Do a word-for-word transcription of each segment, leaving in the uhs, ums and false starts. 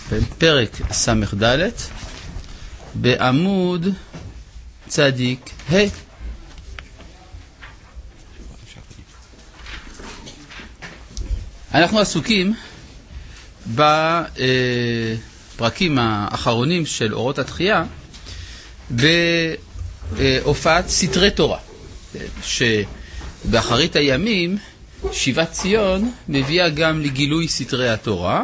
פרק ס"ד בעמוד צדיק ה'. אנחנו עסוקים בפרקים האחרונים של אורות התחייה בהופעת סתרי תורה, שבאחרית הימים שיבת ציון מביאה גם לגילוי סתרי התורה,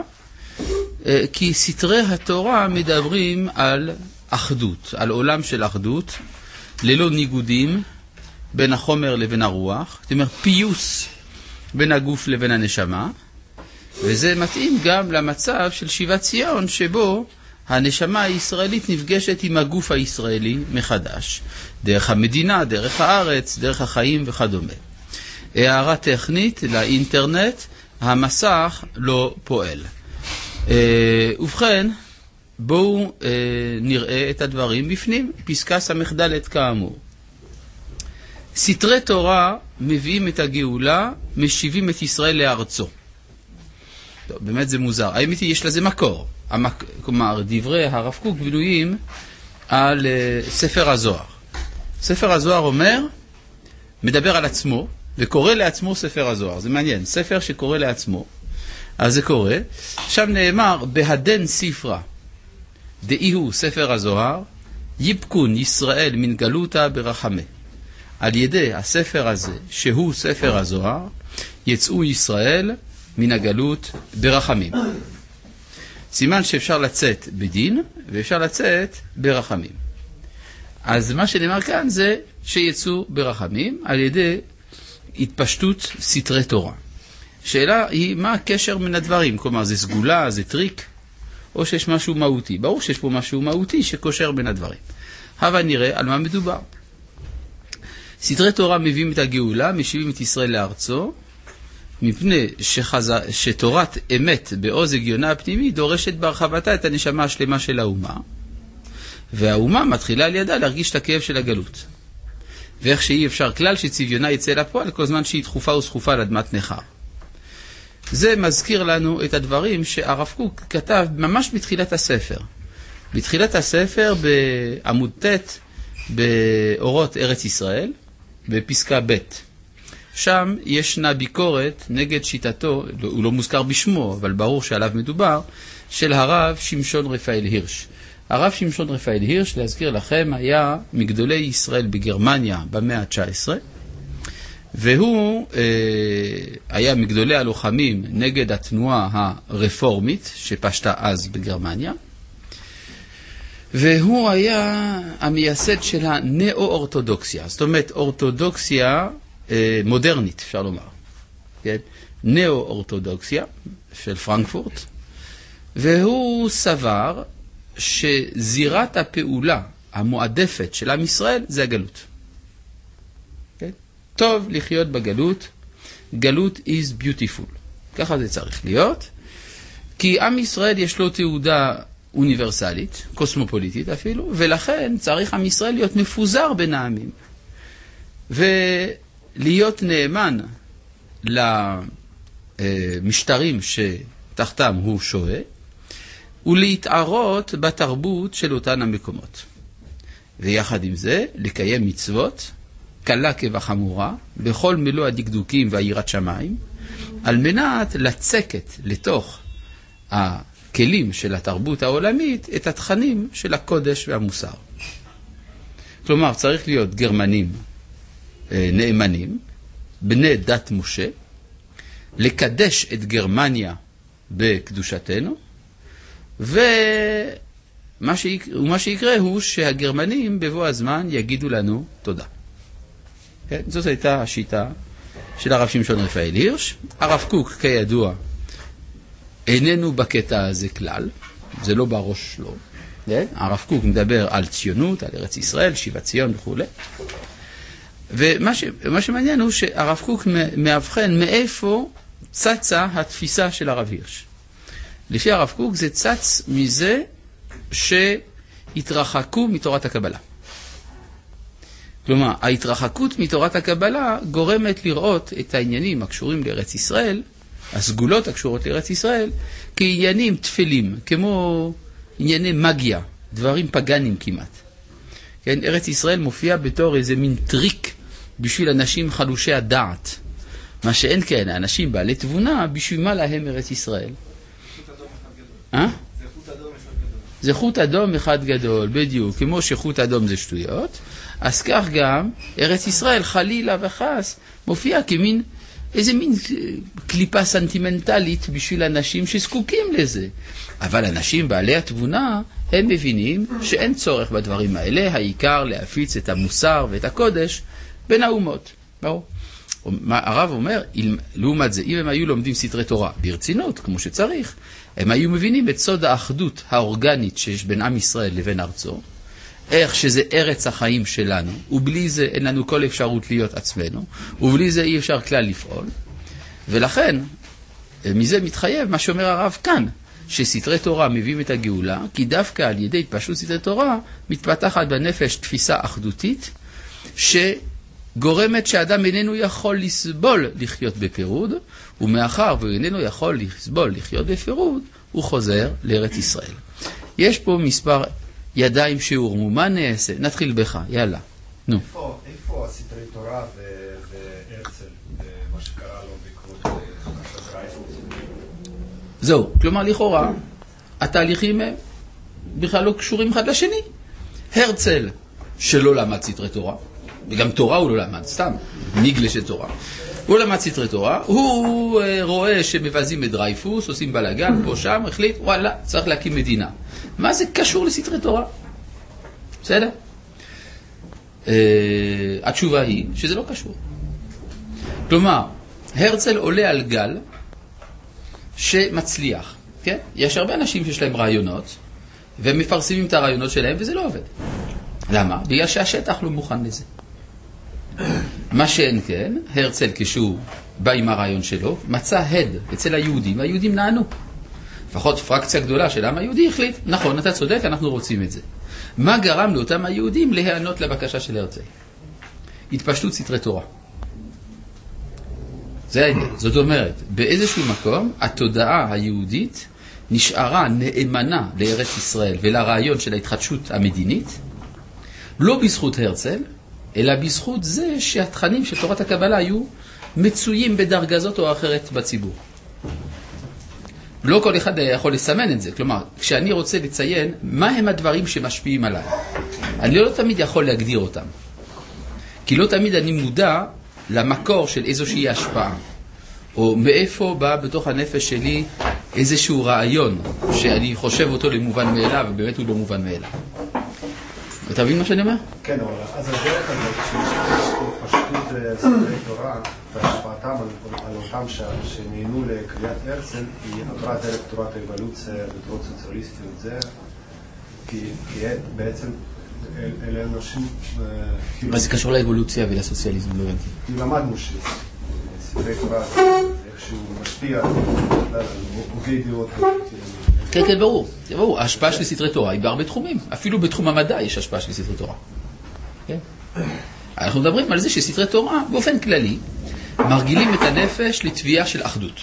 כי סתרי התורה מדברים על אחדות, על עולם של אחדות, ללא ניגודים בין החומר לבין הרוח, זאת אומרת פיוס בין הגוף לבין הנשמה, וזה מתאים גם למצב של שיבת ציון, שבו הנשמה הישראלית נפגשת עם הגוף הישראלי מחדש, דרך המדינה, דרך הארץ, דרך החיים וכדומה. הערה טכנית לאינטרנט, המסך לא פועל. ובכן, בואו נראה את הדברים בפנים. פסקה ס"ד כאמור. סתרי תורה מביאים את הגאולה, משיבים את ישראל לארצו. טוב, באמת זה מוזר. האמת היא, יש לזה מקור. המק... כלומר, דברי הרב קוק בנויים על uh, ספר הזוהר. ספר הזוהר אומר, מדבר על עצמו, וקורא לעצמו ספר הזוהר. זה מעניין. ספר שקורא לעצמו. אז זה קורה. שם נאמר, בהדן ספרה, דאי הוא ספר הזוהר, יבקון ישראל מן גלותה ברחמה. על ידי הספר הזה, שהוא ספר הזוהר, יצאו ישראל מן הגלות ברחמים. סימן שאפשר לצאת בדין, ואפשר לצאת ברחמים. אז מה שנאמר כאן זה שיצאו ברחמים על ידי התפשטות סתרי תורה. שאלה היא, מה הקשר מן הדברים? כלומר, זה סגולה, זה טריק, או שיש משהו מהותי? ברור שיש פה משהו מהותי שקושר בין הדברים. אבל נראה על מה מדובר. סתרי תורה מביאים את הגאולה, משיבים את ישראל לארצו, מפני שחזה, שתורת אמת בעוז הגיונה הפנימי דורשת בהרחבתה את הנשמה השלמה של האומה, והאומה מתחילה על ידה להרגיש את הכאב של הגלות. ואיך שאי אפשר כלל שצביונה יצא לפועל כל זמן שהיא דחופה וסחופה על אדמת נחר. זה מזכיר לנו את הדברים שהרב קוק כתב ממש בתחילת הספר. בתחילת הספר בעמוד ט' באורות ארץ ישראל, בפסקה ב'. שם ישנה ביקורת נגד שיטתו, הוא לא מוזכר בשמו, אבל ברור שעליו מדובר, של הרב שמשון רפאל הירש. הרב שמשון רפאל הירש, להזכיר לכם, היה מגדולי ישראל בגרמניה במאה ה-תשע עשרה, והוא אה, היה מגדולי הלוחמים נגד התנועה הרפורמית שפשטה אז בגרמניה, והוא היה המייסד של הנאו-אורתודוקסיה, זאת אומרת אורתודוקסיה אה, מודרנית, אפשר לומר. כן? נאו-אורתודוקסיה של פרנקפורט, והוא סבר שזירת הפעולה המועדפת של עם ישראל זה הגלות. כן? טוב לחיות בגלות, גלות is beautiful. ככה זה צריך להיות, כי עם ישראל יש לו תעודה אוניברסלית, קוסמופוליטית אפילו, ולכן צריך עם ישראל להיות מפוזר בין העמים, ולהיות נאמן למשטרים שתחתם הוא שוהה, ולהתערות בתרבות של אותן המקומות. ויחד עם זה, לקיים מצוות, קלה כבחמורה, בכל מלוא הדקדוקים והיראת שמיים, על מנת לצקת לתוך הכלים של התרבות העולמית את התכנים של הקודש והמוסר. כלומר, צריך להיות גרמנים נאמנים, בני דת משה, לקדש את גרמניה בקדושתנו, ומה שיקרה, ומה שיקרה הוא שהגרמנים בבוא הזמן יגידו לנו תודה. כן? זאת הייתה השיטה של הרב שמשון רפאל הירש. הרב קוק, כידוע, איננו בקטע הזה כלל, זה לא בראש שלו. כן? הרב קוק מדבר על ציונות, על ארץ ישראל, שיבת ציון וכו'. ומה ש, מה שמעניין הוא שהרב קוק מאבחן מאיפה צצה התפיסה של הרב הירש. לפי הרב קוק זה צץ מזה שהתרחקו מתורת הקבלה. כלומר, ההתרחקות מתורת הקבלה גורמת לראות את העניינים הקשורים לארץ ישראל הסגולות הקשורות לארץ ישראל, כעניינים תפלים, כמו ענייני מגיה, דברים פגנים כמעט. כן, ארץ ישראל מופיע בתור איזה מין טריק בשביל אנשים חלושי הדעת. מה שאין כן, האנשים בעלי תבונה, בשביל מה להם ארץ ישראל? אה? זה חוט אדום אחד גדול, בדיוק. כמו שחוט אדום זה שטויות, אז כך גם ארץ ישראל חלילה וחס מופיע כמין איזה מין קליפה סנטימנטלית בשביל אנשים שזקוקים לזה. אבל אנשים בעלי התבונה, הם מבינים שאין צורך בדברים האלה, העיקר להפיץ את המוסר ואת הקודש בין האומות. ברור. הרב אומר, לעומת זה, אם הם היו לומדים סתרי תורה ברצינות, כמו שצריך, הם היו מבינים את סוד האחדות האורגנית שיש בין עם ישראל לבין ארצו, איך שזה ארץ החיים שלנו, ובלי זה אין לנו כל אפשרות להיות עצמנו, ובלי זה אי אפשר כלל לפעול. ולכן, מזה מתחייב מה שאומר הרב כאן, שסתרי תורה מביאים את הגאולה, כי דווקא על ידי התפשטות סתרי תורה, מתפתחת בנפש תפיסה אחדותית, שגורמת שאדם איננו יכול לסבול לחיות בפירוד, ומאחר והוא איננו יכול לסבול לחיות בפירוד, הוא חוזר לארץ ישראל. יש פה מספר ידיים שהורמו, מה נעשה? נתחיל בך, יאללה. נו. איפה, איפה הסתרי תורה והרצל, מה שקרה לו בעקבות דרייפוס? זהו, כלומר לכאורה, התהליכים הם בכלל לא קשורים אחד לשני. הרצל שלא למד סתרי תורה, וגם תורה הוא לא למד, סתם, ניגלה של תורה. הוא למד סתרי תורה, הוא רואה שמבזים את דרייפוס, עושים בלגן, פה שם, החליט, וואלה, צריך להקים מדינה. מה זה קשור לסתרי תורה? בסדר? Uh, התשובה היא שזה לא קשור. כלומר, הרצל עולה על גל שמצליח. כן? יש הרבה אנשים שיש להם רעיונות, והם מפרסמים את הרעיונות שלהם, וזה לא עובד. למה? בגלל שהשטח לא מוכן לזה. מה שאין כן, הרצל כשהוא בא עם הרעיון שלו, מצא הד אצל היהודים, והיהודים נענו. לפחות פרקציה גדולה של העם היהודי החליט, נכון, אתה צודק, אנחנו רוצים את זה. מה גרם לאותם היהודים להיענות לבקשה של הרצל? התפשטות סתרי תורה. זה העניין. זאת אומרת, באיזשהו מקום, התודעה היהודית נשארה נאמנה לארץ ישראל ולרעיון של ההתחדשות המדינית, לא בזכות הרצל, אלא בזכות זה שהתכנים של תורת הקבלה היו מצויים בדרגה זאת או אחרת בציבור. לא כל אחד יכול לסמן את זה. כלומר, כשאני רוצה לציין מה הם הדברים שמשפיעים עליי, אני לא תמיד יכול להגדיר אותם. כי לא תמיד אני מודע למקור של איזושהי השפעה. או מאיפה בא בתוך הנפש שלי איזשהו רעיון שאני חושב אותו למובן מאליו, ובאמת הוא לא מובן מאליו. אתה מבין מה שאני אומר? כן, אבל אז הדרך הזאת שיש פשטות סתרי תורה והשפעתם על אותם שנהנו לקריאת הרצל, היא עברה דרך תורת האבולוציה ותורת סוציאליסטיות. זה כי בעצם אלה אנשים... מה זה קשור לאבולוציה ולסוציאליזם? לא הבנתי. כי למדנו שסתרי תורה איכשהו משפיע על הוגי דעות. כן, כן, ברור. זה ברור. ההשפעה של סתרי תורה היא בהרבה תחומים. אפילו בתחום המדע יש השפעה של סתרי תורה. כן? אנחנו מדברים על זה שסתרי תורה, באופן כללי, מרגילים את הנפש לתביעה של אחדות.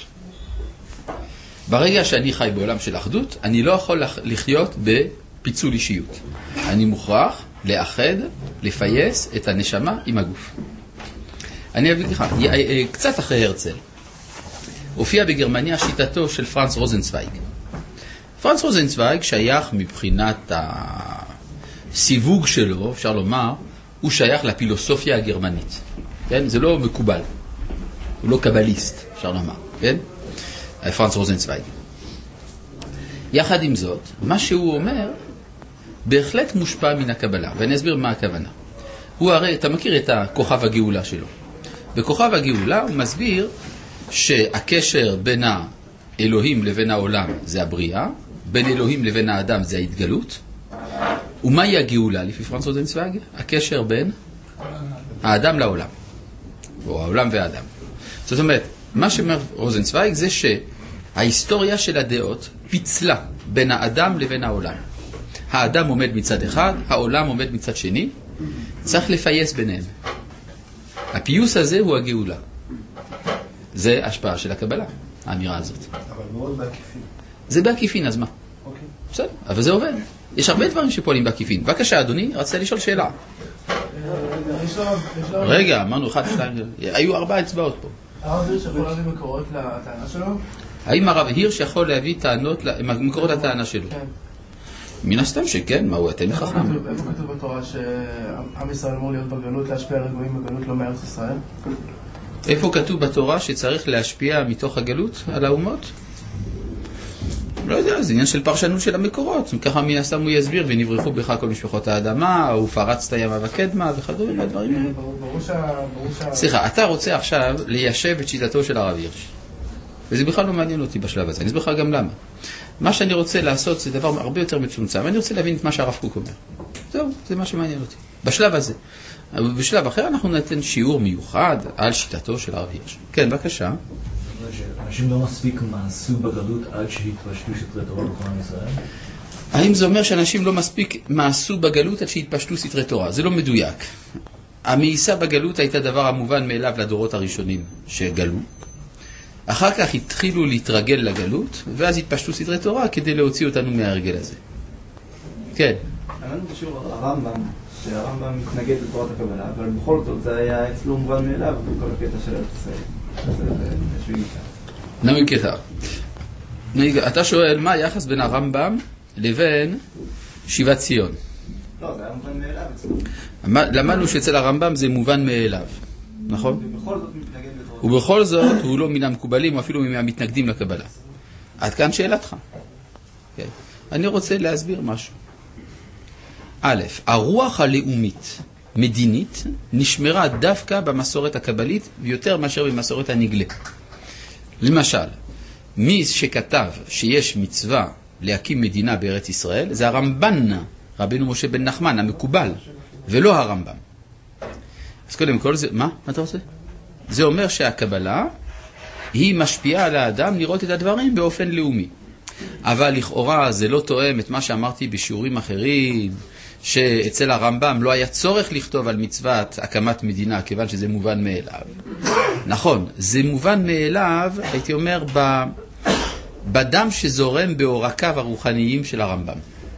ברגע שאני חי בעולם של אחדות, אני לא יכול לחיות בפיצול אישיות. אני מוכרח לאחד, לפייס את הנשמה עם הגוף. אני אביא לך, קצת אחרי הרצל, הופיע בגרמניה שיטתו של פרנץ רוזנצוויג. פרנץ רוזנצוויג שייך מבחינת הסיווג שלו, אפשר לומר, הוא שייך לפילוסופיה הגרמנית. כן? זה לא מקובל. הוא לא קבליסט, אפשר לומר. כן? פרנץ רוזנצוויג. יחד עם זאת, מה שהוא אומר, בהחלט מושפע מן הקבלה. ואני אסביר מה הכוונה. הוא הרי, אתה מכיר את הכוכב הגאולה שלו. בכוכב הגאולה הוא מסביר שהקשר בין האלוהים לבין העולם זה הבריאה, בין אלוהים לבין האדם זה ההתגלות. ומהי הגאולה לפי פרנץ רוזנצוויג? הקשר בין האדם לעולם, או העולם והאדם. זאת אומרת, מה שאומר רוזנצוויג זה שההיסטוריה של הדעות פיצלה בין האדם לבין העולם. האדם עומד מצד אחד, העולם עומד מצד שני, צריך לפייס ביניהם. הפיוס הזה הוא הגאולה. זה השפעה של הקבלה. האמירה הזאת. אבל מאוד בעקיפין. זה בעקיפין, אז מה? אוקיי. בסדר, אבל זה עובד. יש הרבה דברים שפועלים בעקיפין. בבקשה, אדוני, רצית לשאול שאלה. רגע, אמרנו אחד, שתיים, היו ארבע אצבעות פה. הרב הירש יכול להביא מקורות לטענה שלו? האם הרב הירש יכול להביא מקורות לטענה שלו? כן. מן הסתם שכן, מה הוא אתם חכם? איפה כתוב בתורה שעם ישראל אמור להיות בגלות, להשפיע על הגויים בגלות לא מארץ ישראל? איפה כתוב בתורה שצריך להשפיע מתוך הגלות על האומות? לא יודע, זה עניין של פרשנות של המקורות. ככה מן הסתם הוא יסביר, ונברחו בך כל משפחות האדמה, ופרצת ימה וקדמה, וכדומה, והדברים האלה. ברור שה... סליחה, אתה רוצה עכשיו ליישב את שיטתו של הרב הירש. וזה בכלל לא מעניין אותי בשלב הזה. אני אסביר לך גם למה. מה שאני רוצה לעשות זה דבר הרבה יותר מצומצם. אני רוצה להבין את מה שהרב קוק אומר. זהו, זה מה שמעניין אותי. בשלב הזה. בשלב אחר אנחנו ניתן שיעור מיוחד על שיטתו של הרב הירש. כן, בבקשה. אנשים לא מספיק מעשו בגלות עד שהתפשטו סתרי תורה בכל עם ישראל? האם זה אומר שאנשים לא מספיק מעשו בגלות עד שהתפשטו סתרי תורה? זה לא מדויק. המאיסה בגלות הייתה דבר המובן מאליו לדורות הראשונים שגלו. אחר כך התחילו להתרגל לגלות, ואז התפשטו סתרי תורה כדי להוציא אותנו מההרגל הזה. כן. אמרנו בשיעור הרמב"ם, שהרמב"ם מתנגד לתורת הקבלה, אבל בכל זאת זה היה אצלו מובן מאליו בכל הקטע של ארץ ישראל. נמי קטר. אתה שואל מה היחס בין הרמב"ם לבין שיבת ציון? לא, זה היה מובן מאליו אצלו. למדנו שאצל הרמב"ם זה מובן מאליו, נכון? ובכל זאת מתנגד לתורת. ובכל זאת הוא לא מן המקובלים, או אפילו מן המתנגדים לקבלה. עד כאן שאלתך. כן. אני רוצה להסביר משהו. א', הרוח הלאומית, מדינית, נשמרה דווקא במסורת הקבלית, ויותר מאשר במסורת הנגלה. למשל, מי שכתב שיש מצווה להקים מדינה בארץ ישראל, זה הרמב"ן, רבינו משה בן נחמן, המקובל, ולא הרמב"ם. אז קודם כל זה, מה? מה אתה רוצה? זה אומר שהקבלה היא משפיעה על האדם לראות את הדברים באופן לאומי. אבל לכאורה זה לא תואם את מה שאמרתי בשיעורים אחרים, שאצל הרמב"ם לא היה צורך לכתוב על מצוות הקמת מדינה, כיוון שזה מובן מאליו. נכון, זה מובן מאליו, הייתי אומר, ב... בדם שזורם בעורקיו הרוחניים של הרמב"ם.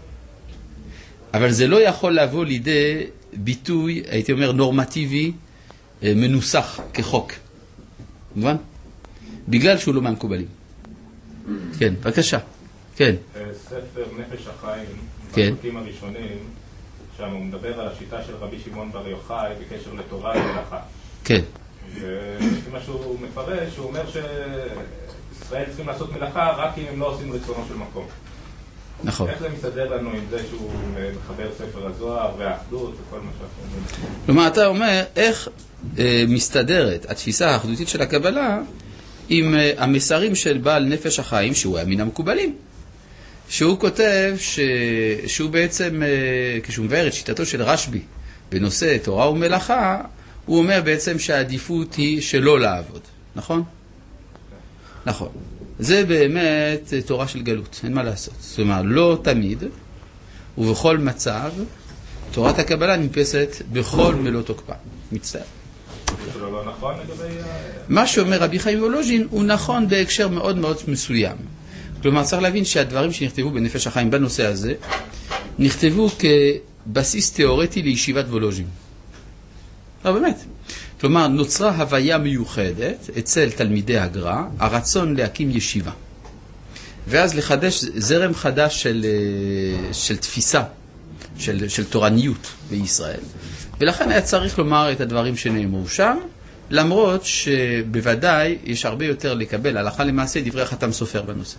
אבל זה לא יכול לבוא לידי ביטוי, הייתי אומר, נורמטיבי, מנוסח כחוק. מובן? בגלל שהוא לא מהמקובלים. כן, בבקשה. כן. ספר נפש החיים, כן. בפרקים הראשונים, שם הוא מדבר על השיטה של רבי שמעון בר יוחאי בקשר לתורה ומלאכה. כן. ולפי מה שהוא מפרש, הוא אומר שישראל צריכים לעשות מלאכה רק אם הם לא עושים רצונו של מקום. נכון. איך זה מסתדר לנו עם זה שהוא מחבר ספר הזוהר והאחדות וכל מה שאנחנו אומרים? כלומר, אתה אומר, איך אה, מסתדרת התפיסה האחדותית של הקבלה עם אה, המסרים של בעל נפש החיים, שהוא היה מן המקובלים. שהוא כותב ש... שהוא בעצם, אה, כשהוא מבאר את שיטתו של רשב"י בנושא תורה ומלאכה, הוא אומר בעצם שהעדיפות היא שלא לעבוד. נכון? נכון. זה באמת תורה של גלות, אין מה לעשות. זאת אומרת, לא תמיד ובכל מצב, תורת הקבלה נתפסת בכל מלוא תוקפה. מצטער. זה לא נכון לגבי... מה שאומר רבי חיים וולוז'ין הוא נכון בהקשר מאוד מאוד מסוים. כלומר, צריך להבין שהדברים שנכתבו בנפש החיים בנושא הזה, נכתבו כבסיס תיאורטי לישיבת וולוז'ין. לא, באמת. כלומר, נוצרה הוויה מיוחדת אצל תלמידי הגר"א, הרצון להקים ישיבה. ואז לחדש זרם חדש של, של תפיסה, של, של תורניות בישראל. ולכן היה צריך לומר את הדברים שנאמרו שם, למרות שבוודאי יש הרבה יותר לקבל הלכה למעשה דברי החתם סופר בנושא.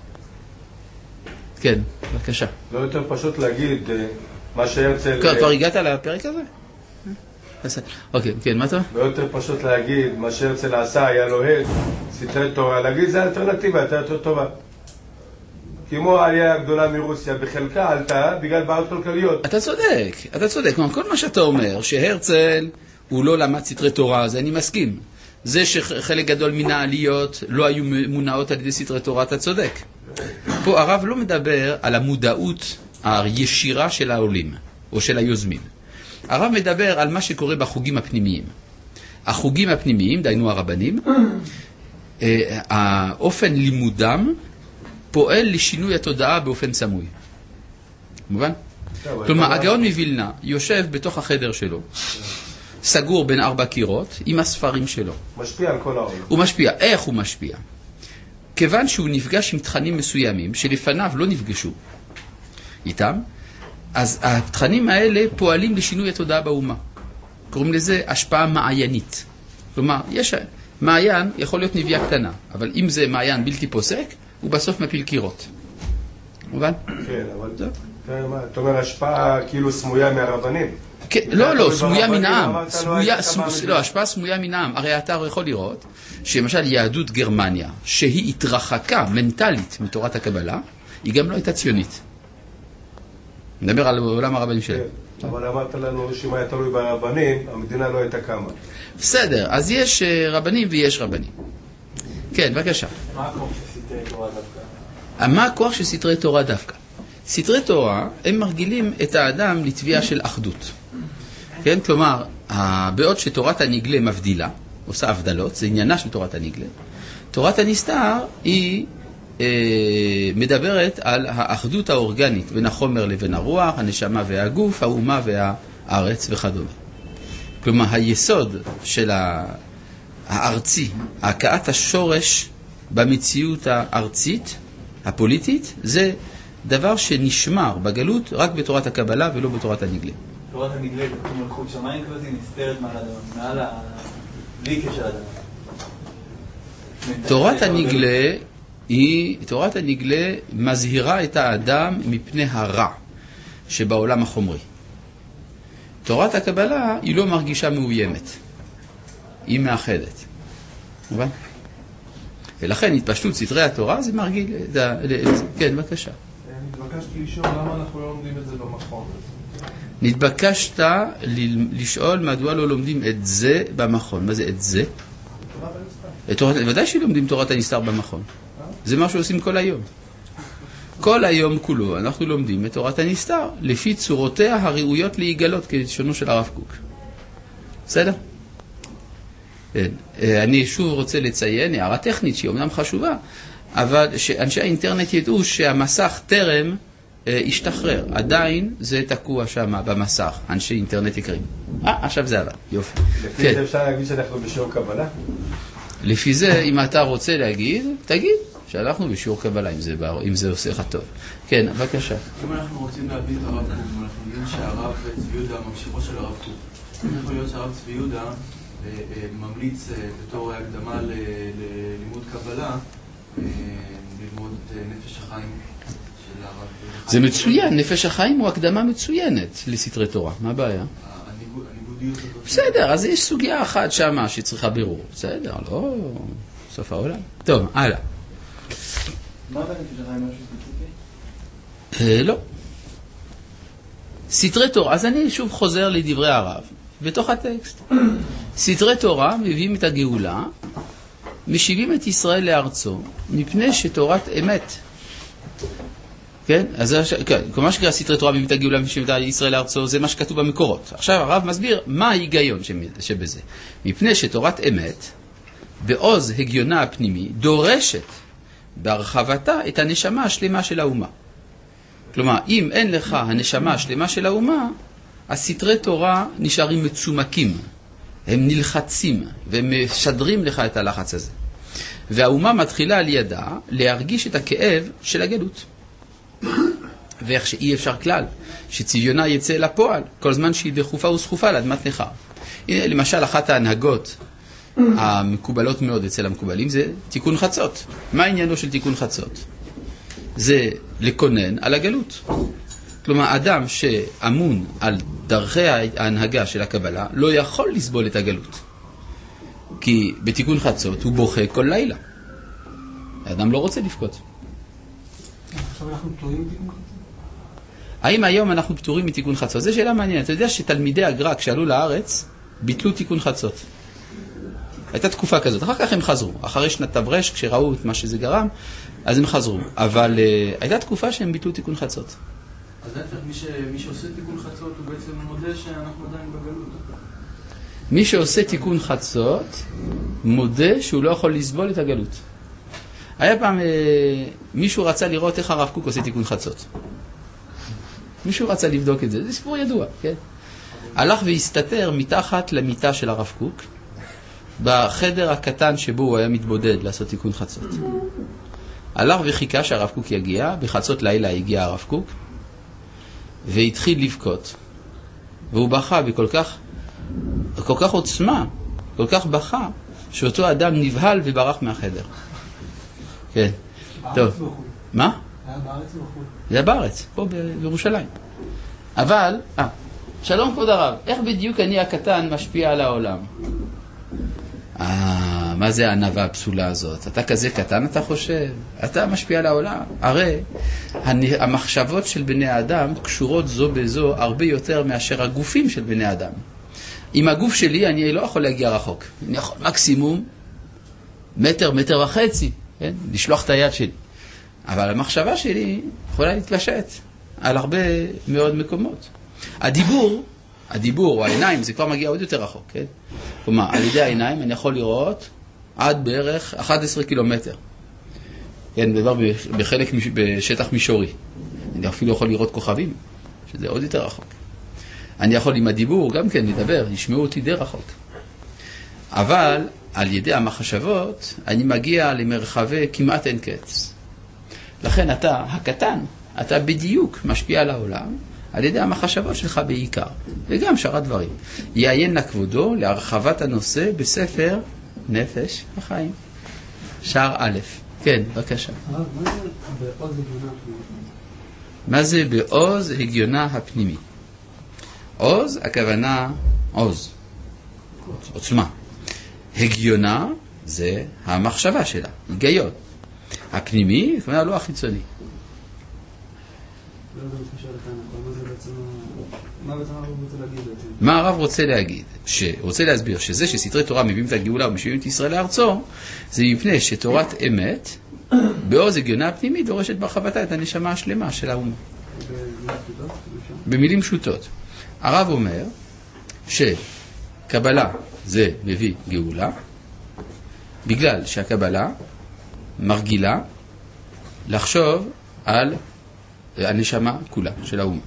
כן, בבקשה. לא יותר פשוט להגיד מה שהרצל... כבר הגעת לפרק הזה? אוקיי, כן, מה אתה? לא יותר פשוט להגיד מה שהרצל עשה, היה לוהד, סתרי תורה, להגיד זה האלטרנטיבה, הייתה יותר טובה. כמו העלייה הגדולה מרוסיה בחלקה עלתה בגלל בעיות כלכליות. אתה צודק, אתה צודק. כל מה שאתה אומר, שהרצל הוא לא למד סתרי תורה, אז אני מסכים. זה שחלק גדול מן העליות לא היו מונעות על ידי סתרי תורה, אתה צודק. פה הרב לא מדבר על המודעות הישירה של העולים, או של היוזמים. הרב מדבר על מה שקורה בחוגים הפנימיים. החוגים הפנימיים, דיינו הרבנים, האופן לימודם פועל לשינוי התודעה באופן סמוי. מובן? כלומר, הגאון מווילנה יושב בתוך החדר שלו, סגור בין ארבע קירות, עם הספרים שלו. משפיע על כל העולם. הוא משפיע. איך הוא משפיע? כיוון שהוא נפגש עם תכנים מסוימים שלפניו לא נפגשו איתם, אז התכנים האלה פועלים לשינוי התודעה באומה. קוראים לזה השפעה מעיינית. כלומר, יש מעיין יכול להיות נביאה קטנה, אבל אם זה מעיין בלתי פוסק, הוא בסוף מפיל קירות. מובן? כן, אבל אתה אומר השפעה כאילו סמויה מהרבנים. לא, לא, סמויה מן העם. לא, השפעה סמויה מן העם. הרי אתה יכול לראות שלמשל יהדות גרמניה, שהיא התרחקה מנטלית מתורת הקבלה, היא גם לא הייתה ציונית. נדבר על עולם הרבנים שלהם. אבל אמרת לנו שאם היה תלוי ברבנים, המדינה לא הייתה קמה. בסדר, אז יש רבנים ויש רבנים. כן, בבקשה. מה הכוח של סתרי תורה דווקא? מה הכוח של סתרי תורה דווקא? סתרי תורה, הם מרגילים את האדם לתביעה של אחדות. כן, כלומר, בעוד שתורת הנגלה מבדילה, עושה הבדלות, זה עניינה של תורת הנגלה. תורת הנסתר היא אה, מדברת על האחדות האורגנית בין החומר לבין הרוח, הנשמה והגוף, האומה והארץ וכדומה. כלומר, היסוד של הארצי, הכאת השורש במציאות הארצית, הפוליטית, זה דבר שנשמר בגלות רק בתורת הקבלה ולא בתורת הנגלה. תורת הנגלה, כמו מלכות שמיים כבזי, נסתרת מעל האדם, מעל ה... בלי קשר לאדם. תורת הנגלה היא, תורת הנגלה מזהירה את האדם מפני הרע שבעולם החומרי. תורת הקבלה היא לא מרגישה מאוימת, היא מאחדת. מובן? ולכן התפשטות סתרי התורה זה מרגיל... כן, בבקשה. נתבקשתי לשאול למה אנחנו לא לומדים את זה במכון. נתבקשת לשאול מדוע לא לומדים את זה במכון. מה זה את זה? תורת הנסתר. ודאי שלומדים תורת הנסתר במכון. זה מה שעושים כל היום. כל היום כולו אנחנו לומדים את תורת הנסתר לפי צורותיה הראויות להיגלות כלשונו של הרב קוק. בסדר? אני שוב רוצה לציין הערה טכנית שהיא אומנם חשובה, אבל שאנשי האינטרנט ידעו שהמסך טרם השתחרר. עדיין זה תקוע שם במסך, אנשי אינטרנט יקרים. אה, עכשיו זה עלה, יופי. לפי זה אפשר להגיד שאנחנו בשיעור קבלה? לפי זה, אם אתה רוצה להגיד, תגיד שאנחנו בשיעור קבלה, אם זה, אם זה עושה לך טוב. כן, בבקשה. אם אנחנו רוצים להבין את הרב קוק, אנחנו יודעים שהרב צבי יהודה ממשיכו של הרב קוק. יכול להיות שהרב צבי יהודה ממליץ בתור הקדמה ללימוד קבלה, ללמוד את נפש החיים של הרב. זה מצוין, נפש החיים הוא הקדמה מצוינת לסתרי תורה. מה הבעיה? הניגודיות הזאת. בסדר, אז יש סוגיה אחת שמה שצריכה בירור. בסדר, לא סוף העולם. טוב, הלאה. מה אתה נפש החיים משהו ספציפי? לא. סתרי תורה, אז אני שוב חוזר לדברי הרב, בתוך הטקסט. סתרי תורה מביאים את הגאולה, משיבים את ישראל לארצו, מפני שתורת אמת. כן? אז כן, כל מה שקרא סתרי תורה מביאים את הגאולה, משיבים את ישראל לארצו, זה מה שכתוב במקורות. עכשיו הרב מסביר מה ההיגיון שבזה. מפני שתורת אמת, בעוז הגיונה הפנימי, דורשת בהרחבתה את הנשמה השלמה של האומה. כלומר, אם אין לך הנשמה השלמה של האומה, הסתרי תורה נשארים מצומקים. הם נלחצים והם משדרים לך את הלחץ הזה. והאומה מתחילה על ידה להרגיש את הכאב של הגלות. ואיך שאי אפשר כלל, שצביונה יצא לפועל, כל זמן שהיא דחופה וסחופה לאדמת נכר. הנה, למשל, אחת ההנהגות המקובלות מאוד אצל המקובלים זה תיקון חצות. מה העניינו של תיקון חצות? זה לקונן על הגלות. כלומר, אדם שאמון על דרכי ההנהגה של הקבלה לא יכול לסבול את הגלות. כי בתיקון חצות הוא בוכה כל לילה. האדם לא רוצה לבכות. עכשיו אנחנו פטורים מתיקון חצות? האם היום אנחנו פטורים מתיקון חצות? זו שאלה מעניינת. אתה יודע שתלמידי הגר"א כשעלו לארץ ביטלו תיקון חצות. הייתה תקופה כזאת. אחר כך הם חזרו. אחרי שנת תברש, כשראו את מה שזה גרם, אז הם חזרו. אבל uh, הייתה תקופה שהם ביטלו תיקון חצות. אז להפך, מי, ש... מי שעושה תיקון חצות הוא בעצם מודה שאנחנו עדיין בגלות. מי שעושה תיקון חצות, מודה שהוא לא יכול לסבול את הגלות. היה פעם, מישהו רצה לראות איך הרב קוק עושה תיקון חצות. מישהו רצה לבדוק את זה, זה סיפור ידוע, כן? הלך והסתתר מתחת למיטה של הרב קוק, בחדר הקטן שבו הוא היה מתבודד לעשות תיקון חצות. הלך וחיכה שהרב קוק יגיע, בחצות לילה הגיע הרב קוק, והתחיל לבכות. והוא בכה בכל כך, כל כך עוצמה, כל כך בכה, שאותו אדם נבהל וברח מהחדר. כן, טוב. מה? היה בארץ או בחו"ל? זה היה בארץ, פה בירושלים. אבל, אה, שלום כבוד הרב, איך בדיוק אני הקטן משפיע על העולם? אה, מה זה הענווה הפסולה הזאת? אתה כזה קטן אתה חושב? אתה משפיע על העולם? הרי המחשבות של בני האדם קשורות זו בזו הרבה יותר מאשר הגופים של בני האדם. עם הגוף שלי אני לא יכול להגיע רחוק. אני יכול מקסימום מטר, מטר וחצי, כן? לשלוח את היד שלי. אבל המחשבה שלי יכולה להתפשט על הרבה מאוד מקומות. הדיבור, הדיבור או העיניים, זה כבר מגיע עוד יותר רחוק, כן? כלומר, על ידי העיניים אני יכול לראות עד בערך אחד עשר קילומטר. כן, דבר בחלק, בשטח מישורי. אני אפילו יכול לראות כוכבים, שזה עוד יותר רחוק. אני יכול עם הדיבור גם כן לדבר, ישמעו אותי די רחוק. אבל על ידי המחשבות אני מגיע למרחבי כמעט אין קץ. לכן אתה הקטן, אתה בדיוק משפיע על העולם, על ידי המחשבות שלך בעיקר, וגם שאר הדברים. יעיין לכבודו להרחבת הנושא בספר נפש החיים. שער א'. כן, בבקשה. מה זה בעוז הגיונה הפנימי? עוז, הכוונה עוז, עוצמה. הגיונה זה המחשבה שלה, היגיון. הפנימי, כלומר לא החיצוני. מה הרב רוצה להגיד? שרוצה להסביר שזה שסתרי תורה מביאים את הגאולה ומשיבים את ישראל לארצו, זה מפני שתורת אמת, בעוז הגיונה הפנימי, דורשת בהרחבתה את הנשמה השלמה של האומה. במילים פשוטות. הרב אומר שקבלה זה מביא גאולה, בגלל שהקבלה מרגילה לחשוב על הנשמה כולה של האומה.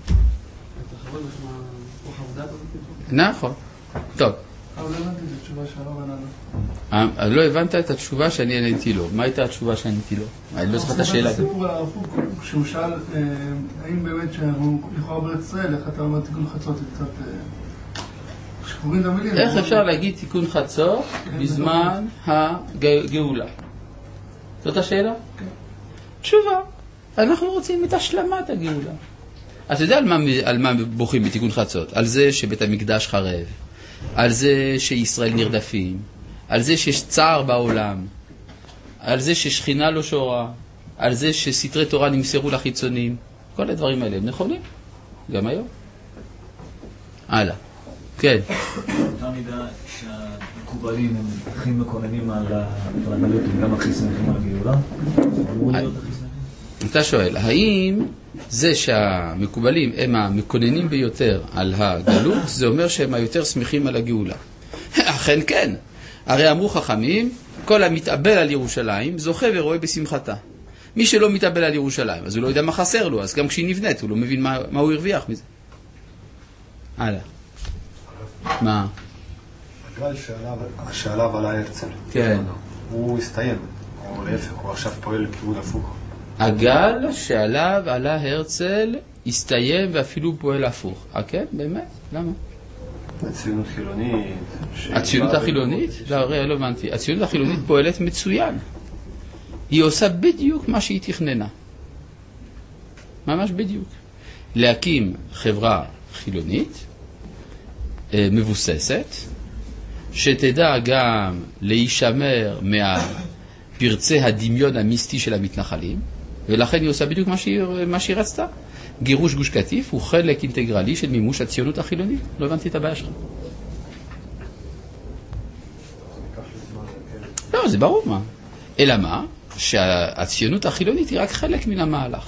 נכון. טוב. אבל לא הבנתי את התשובה שהרב ענה לו. לא הבנת את התשובה שאני עניתי לו. מה הייתה התשובה שאני עניתי לו? אני לא זוכר את השאלה. הסיפור על הרב קוק, כשהוא שאל האם באמת שאנחנו לכאורה בארץ ישראל, איך אתה אומר תיקון חצות, זה קצת שקוראים את המילים. איך אפשר להגיד תיקון חצות בזמן הגאולה? זאת השאלה? כן. תשובה. אנחנו רוצים את השלמת הגאולה. אתה יודע על מה, על מה בוכים בתיקון חצות? על זה שבית המקדש חרב, על זה שישראל נרדפים, על זה שיש צער בעולם, על זה ששכינה לא שורה, על זה שסתרי תורה נמסרו לחיצונים. כל הדברים האלה הם נכונים, גם היום. הלאה. כן. אותה מידה שהמקובלים הם הכי מקוננים על הגלות, הם גם הכי שמחים על הגאולה? אמרו להיות הכי שמחים? אתה שואל, האם זה שהמקובלים הם המקוננים ביותר על הגלות, זה אומר שהם היותר שמחים על הגאולה? אכן כן. הרי אמרו חכמים, כל המתאבל על ירושלים זוכה ורואה בשמחתה. מי שלא מתאבל על ירושלים, אז הוא לא יודע מה חסר לו, אז גם כשהיא נבנית, הוא לא מבין מה, מה הוא הרוויח מזה. הלאה. מה? הגל שעליו עלה הרצל. כן. הוא הסתיים, או להפך, הוא עכשיו פועל לכיוון הפוך. הגל שעליו עלה הרצל הסתיים ואפילו פועל הפוך. אה כן? באמת? למה? הציונות חילונית. הציונות החילונית? לא, הרי לא הבנתי. הציונות החילונית פועלת מצוין. היא עושה בדיוק מה שהיא תכננה. ממש בדיוק. להקים חברה חילונית, מבוססת, שתדע גם להישמר מהפרצי הדמיון המיסטי של המתנחלים, ולכן היא עושה בדיוק מה שהיא, מה שהיא רצתה. גירוש גוש קטיף הוא חלק אינטגרלי של מימוש הציונות החילונית. לא הבנתי את הבעיה שלך. לא, זה ברור מה. אלא מה? שהציונות החילונית היא רק חלק מן המהלך.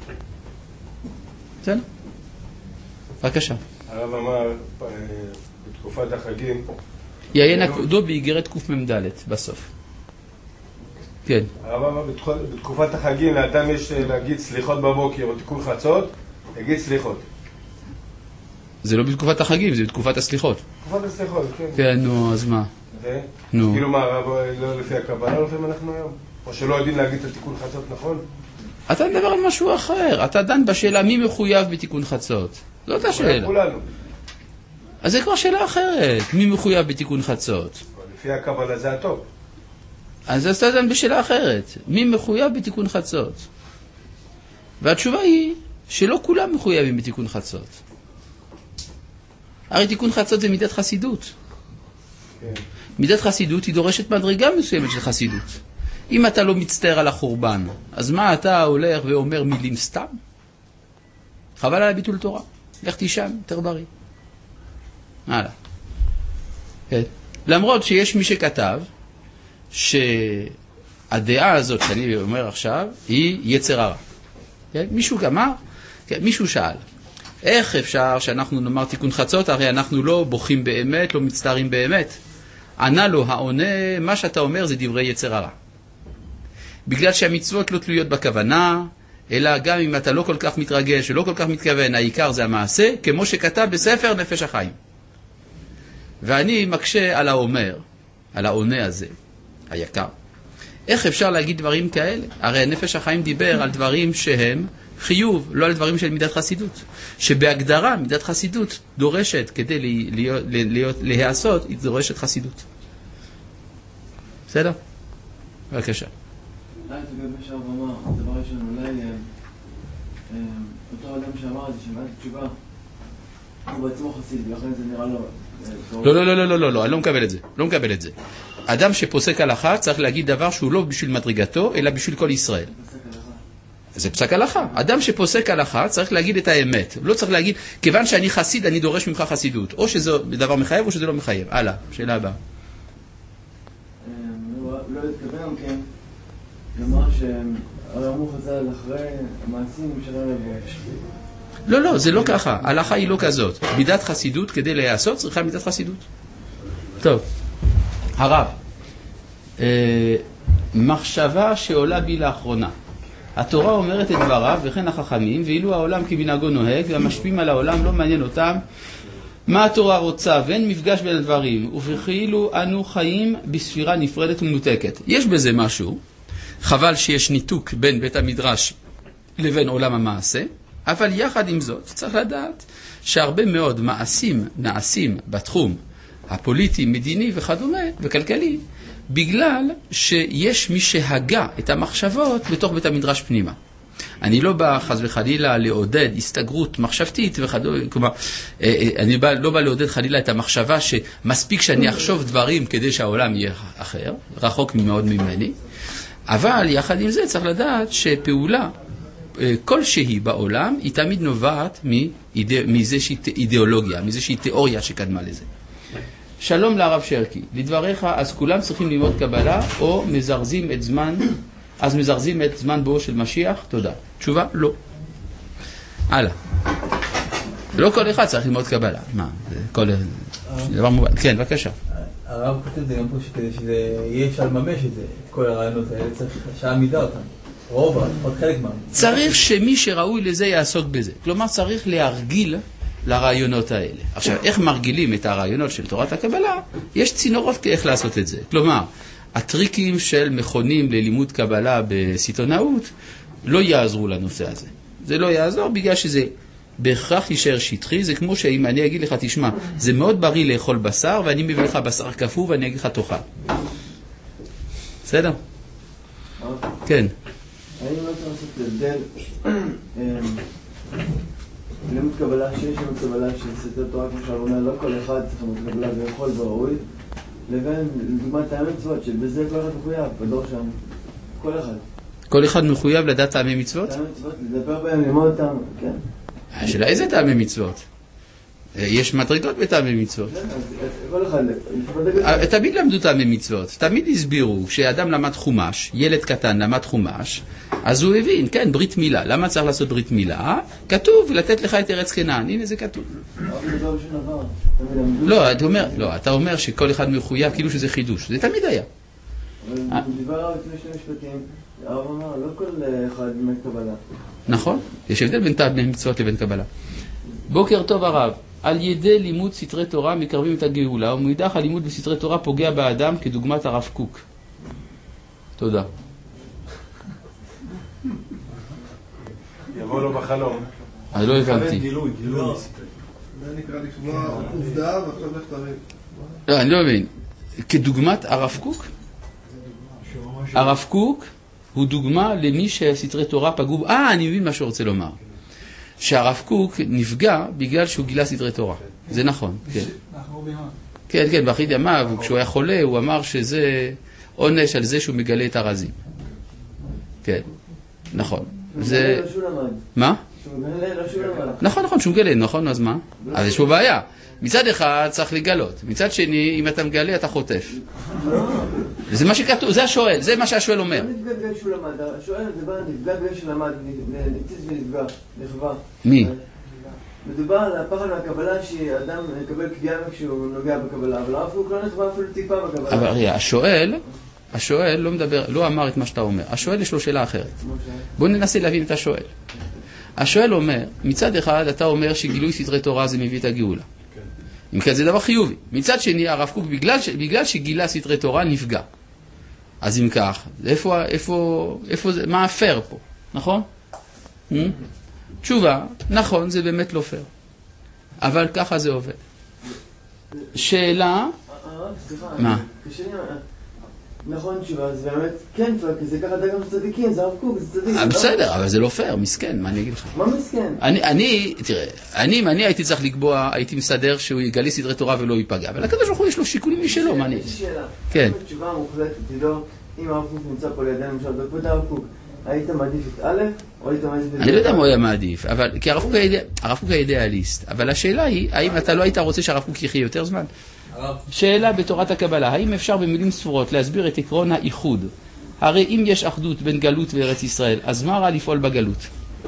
בסדר? בבקשה. הרב אמר תקופת החגים. יעיין הכבודו באיגרת קמ"ד בסוף. כן. הרב, בתקופת החגים לאדם יש להגיד סליחות בבוקר או תיקון חצות, להגיד סליחות. זה לא בתקופת החגים, זה בתקופת הסליחות. תקופת הסליחות, כן. כן, נו, אז מה? זה? נו. כאילו מה, הרב, לא לפי הקבלה, לא לפעמים אנחנו היום? או שלא יודעים להגיד את התיקון חצות, נכון? אתה מדבר על משהו אחר. אתה דן בשאלה מי מחויב בתיקון חצות. זאת השאלה. כולנו. אז זה כבר שאלה אחרת. מי מחויב בתיקון חצות? לפי הקבלה זה הטוב. אז אתה דן בשאלה אחרת. מי מחויב בתיקון חצות? והתשובה היא שלא כולם מחויבים בתיקון חצות. הרי תיקון חצות זה מידת חסידות. כן. מידת חסידות היא דורשת מדרגה מסוימת של חסידות. אם אתה לא מצטער על החורבן, אז מה אתה הולך ואומר מילים סתם? חבל על הביטול תורה. לך תישן, יותר בריא. הלאה. כן. למרות שיש מי שכתב שהדעה הזאת שאני אומר עכשיו היא יצר הרע. כן? מישהו אמר, כן, מישהו שאל, איך אפשר שאנחנו נאמר תיקון חצות, הרי אנחנו לא בוכים באמת, לא מצטערים באמת. ענה לו העונה, מה שאתה אומר זה דברי יצר הרע. בגלל שהמצוות לא תלויות בכוונה, אלא גם אם אתה לא כל כך מתרגש ולא כל כך מתכוון, העיקר זה המעשה, כמו שכתב בספר נפש החיים. ואני מקשה על האומר, על העונה הזה, היקר. איך אפשר להגיד דברים כאלה? הרי נפש החיים דיבר על דברים שהם חיוב, לא על דברים של מידת חסידות. שבהגדרה מידת חסידות דורשת, כדי להיות, להיות, להיעשות, היא דורשת חסידות. בסדר? בבקשה. אולי תגבי שהרב אמר, דבר ראשון, אולי אותו אדם שאמר את זה, שמעת תשובה, הוא בעצמו חסיד, ולכן זה נראה לו... לא, לא, לא, לא, לא, לא, אני לא מקבל את זה. לא מקבל את זה. אדם שפוסק הלכה צריך להגיד דבר שהוא לא בשביל מדרגתו, אלא בשביל כל ישראל. זה פסק הלכה. אדם שפוסק הלכה צריך להגיד את האמת. לא צריך להגיד, כיוון שאני חסיד, אני דורש ממך חסידות. או שזה דבר מחייב או שזה לא מחייב. הלאה, שאלה הבאה. לא להתכוון, כן. לומר שהרי אמרו חז"ל אחרי המעשים שלא לבוש. לא, לא, זה לא ככה. ההלכה היא לא כזאת. מידת חסידות כדי להיעשות צריכה מידת חסידות. טוב. הרב, אה, מחשבה שעולה בי לאחרונה. התורה אומרת את דבריו וכן החכמים, ואילו העולם כמנהגו נוהג, והמשפיעים על העולם לא מעניין אותם מה התורה רוצה, ואין מפגש בין הדברים, וכאילו אנו חיים בספירה נפרדת ומנותקת. יש בזה משהו, חבל שיש ניתוק בין בית המדרש לבין עולם המעשה, אבל יחד עם זאת צריך לדעת שהרבה מאוד מעשים נעשים בתחום הפוליטי, מדיני וכדומה, וכלכלי, בגלל שיש מי שהגה את המחשבות בתוך בית המדרש פנימה. אני לא בא חס וחלילה לעודד הסתגרות מחשבתית וכדומה, כלומר, אני בא, לא בא לעודד חלילה את המחשבה שמספיק שאני אחשוב דברים כדי שהעולם יהיה אחר, רחוק מאוד ממני, אבל יחד עם זה צריך לדעת שפעולה כלשהי בעולם היא תמיד נובעת מאיזושהי אידיאולוגיה, מאיזושהי תיאוריה שקדמה לזה. שלום לרב שרקי, לדבריך, אז כולם צריכים ללמוד קבלה או מזרזים את זמן, אז מזרזים את זמן בואו של משיח? תודה. תשובה? לא. הלאה. לא כל אחד צריך ללמוד קבלה. מה? כל דבר מובן. כן, בבקשה. הרב כותב זה גם פה שכדי שזה יהיה אפשר לממש את זה, את כל הרעיונות האלה, צריך שהעמידה אותם. רוב, עוד חלק מה. צריך שמי שראוי לזה יעסוק בזה. כלומר, צריך להרגיל לרעיונות האלה. עכשיו, איך מרגילים את הרעיונות של תורת הקבלה? יש צינורות איך לעשות את זה. כלומר, הטריקים של מכונים ללימוד קבלה בסיטונאות לא יעזרו לנושא הזה. זה לא יעזור בגלל שזה בהכרח יישאר שטחי. זה כמו שאם אני אגיד לך, תשמע, זה מאוד בריא לאכול בשר, ואני מביא לך בשר קפוא ואני אגיד לך תאכל. בסדר? כן. האם לא צריך לעשות הבדל לימוד קבלה שיש לימוד קבלה של סתר תורה, כמו שהרב אומר, לא כל אחד צריך לימוד קבלה ויכול וראוי, לבין לדוגמת טעמי מצוות, שבזה כל אחד מחויב, בדור שם, כל אחד. כל אחד מחויב לדעת טעמי מצוות? טעמי מצוות, לדבר בהם, ללמוד אותם, כן. השאלה איזה טעמי מצוות? יש מדרגות בטעמי מצוות. כל אחד, תמיד למדו טעמי מצוות, תמיד הסבירו, כשאדם למד חומש, ילד קטן למד חומש, אז הוא הבין, כן, ברית מילה. למה צריך לעשות ברית מילה? כתוב, לתת לך את ארץ כנען. הנה זה כתוב. לא, אתה אומר, לא, אתה אומר שכל אחד מחויב כאילו שזה חידוש. זה תמיד היה. אבל דיבר הרב לפני שני משפטים, הרב אמר, לא כל אחד עם קבלה. נכון, יש הבדל בין טעמי מצוות לבין קבלה. בוקר טוב הרב. על ידי לימוד סתרי תורה מקרבים את הגאולה, ומאידך הלימוד בסתרי תורה פוגע באדם כדוגמת הרב קוק. תודה. יבוא לו בחלום. אני לא הבנתי. גילוי, גילוי. זה נקרא לקבוע עובדה ועכשיו לך תריב. לא, אני לא מבין. כדוגמת הרב קוק? הרב קוק הוא דוגמה למי שסתרי תורה פגעו. אה, אני מבין מה שהוא רוצה לומר. שהרב קוק נפגע בגלל שהוא גילה סתרי תורה. זה נכון, כן. כן, כן, באחרית ימיו, כשהוא היה חולה, הוא אמר שזה עונש על זה שהוא מגלה את הרזים. כן, נכון. זה... מה? נכון, נכון, שהוא מגלה, נכון, אז מה? אז יש פה בעיה. מצד אחד צריך לגלות, מצד שני, אם אתה מגלה, אתה חוטף. זה מה שכתוב, זה השואל, זה מה שהשואל אומר. לא נפגע בגלל שהוא למד, השואל מדבר על נפגע בגלל שהוא למד, נציץ ונפגע, נחווה. מי? מדובר על הפחד מהקבלה שאדם מקבל קביעה כשהוא נוגע בקבלה, אבל הרב קוק לא נחווה אפילו טיפה בקבלה. אבל ראיה, השואל, השואל לא מדבר, לא אמר את מה שאתה אומר. השואל יש לו שאלה אחרת. בואו ננסה להבין את השואל. השואל אומר, מצד אחד אתה אומר שגילוי סתרי תורה זה מביא את הגאולה. אם כן זה דבר חיובי. מצד שני, הרב קוק, בגלל, בגלל שגילה סתרי תורה, נפגע. אז אם כך, איפה, איפה, איפה זה, מה הפייר פה? נכון? Hmm? תשובה, נכון, זה באמת לא פייר. אבל ככה זה עובד. שאלה... מה? נכון, תשובה, זה באמת כן פייר, כי זה ככה דגם צדיקים, זה הרב קוק, זה צדיק. בסדר, אבל זה לא פייר, מסכן, מה אני אגיד לך? מה מסכן? אני, אני, תראה, אני, אם אני הייתי צריך לקבוע, הייתי מסדר שהוא יגלה סדרי תורה ולא ייפגע, אבל הקדוש ברוך הוא יש לו שיקולים משלו, מה אני... יש שאלה. כן. תשובה מוחלטת, תדעו, אם הרב קוק נמצא פה לידינו, למשל, בפות הרב קוק, היית מעדיף את א', או היית מעדיף את... אני לא יודע מה הוא היה מעדיף, אבל, כי הרב קוק היה אידיאליסט, אבל השאלה היא, האם אתה לא היית רוצה שהרב קוק יחיה יותר זמן? שאלה בתורת הקבלה, האם אפשר במילים ספורות להסביר את עקרון האיחוד? הרי אם יש אחדות בין גלות וארץ ישראל, אז מה רע לפעול בגלות?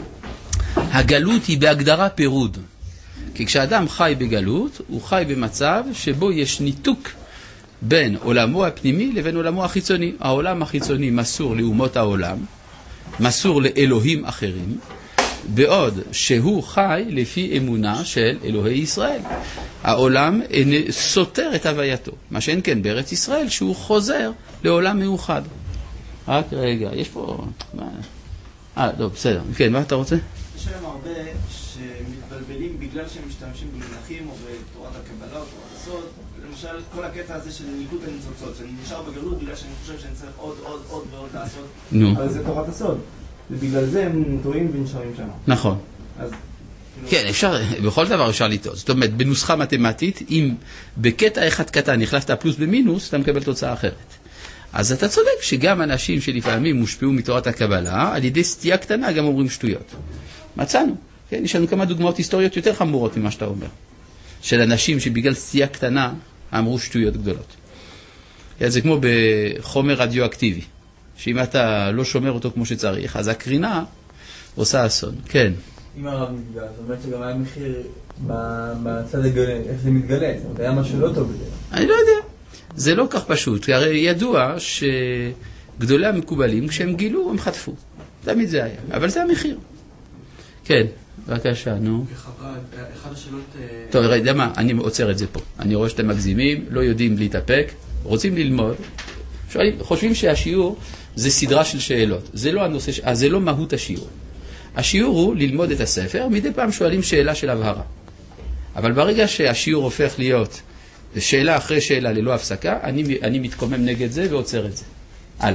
הגלות היא בהגדרה פירוד. כי כשאדם חי בגלות, הוא חי במצב שבו יש ניתוק בין עולמו הפנימי לבין עולמו החיצוני. העולם החיצוני מסור לאומות העולם, מסור לאלוהים אחרים, בעוד שהוא חי לפי אמונה של אלוהי ישראל. העולם סותר את הווייתו, מה שאין כן בארץ ישראל, שהוא חוזר לעולם מאוחד. רק רגע, יש פה... אה, טוב, בסדר. כן, מה אתה רוצה? יש להם הרבה שמתבלבלים בגלל שהם משתמשים במונחים או בתורת הקבלה או תורת הסוד. למשל, כל הקטע הזה של ניגוד הניצוצות, שאני נשאר בגלות בגלל שאני חושב שאני צריך עוד, עוד, עוד ועוד לעשות. נו. אבל זה תורת הסוד. ובגלל זה הם טועים ונשארים שם. נכון. אז... כן, אפשר, בכל דבר אפשר לטעות. זאת אומרת, בנוסחה מתמטית, אם בקטע אחד קטן החלפת פלוס במינוס, אתה מקבל תוצאה אחרת. אז אתה צודק שגם אנשים שלפעמים מושפעו מתורת הקבלה, על ידי סטייה קטנה גם אומרים שטויות. מצאנו. כן, יש לנו כמה דוגמאות היסטוריות יותר חמורות ממה שאתה אומר. של אנשים שבגלל סטייה קטנה אמרו שטויות גדולות. כן, זה כמו בחומר רדיואקטיבי, שאם אתה לא שומר אותו כמו שצריך, אז הקרינה עושה אסון. כן. אם הרב נפגע, זאת אומרת שגם היה מחיר בצד הגלה, איך זה מתגלה? זאת אומרת, היה משהו לא טוב בזה. אני לא יודע. זה לא כך פשוט, כי הרי ידוע שגדולי המקובלים, כשהם גילו, הם חטפו. תמיד זה היה, אבל זה המחיר. כן, בבקשה, נו. כחב"ד, אחד השאלות... טוב, ראי, יודע מה, אני עוצר את זה פה. אני רואה שאתם מגזימים, לא יודעים להתאפק, רוצים ללמוד. שואלים, חושבים שהשיעור זה סדרה של שאלות. זה לא הנושא, אז זה לא מהות השיעור. השיעור הוא ללמוד את הספר, מדי פעם שואלים שאלה של הבהרה. אבל ברגע שהשיעור הופך להיות שאלה אחרי שאלה ללא הפסקה, אני, אני מתקומם נגד זה ועוצר את זה. הלאה.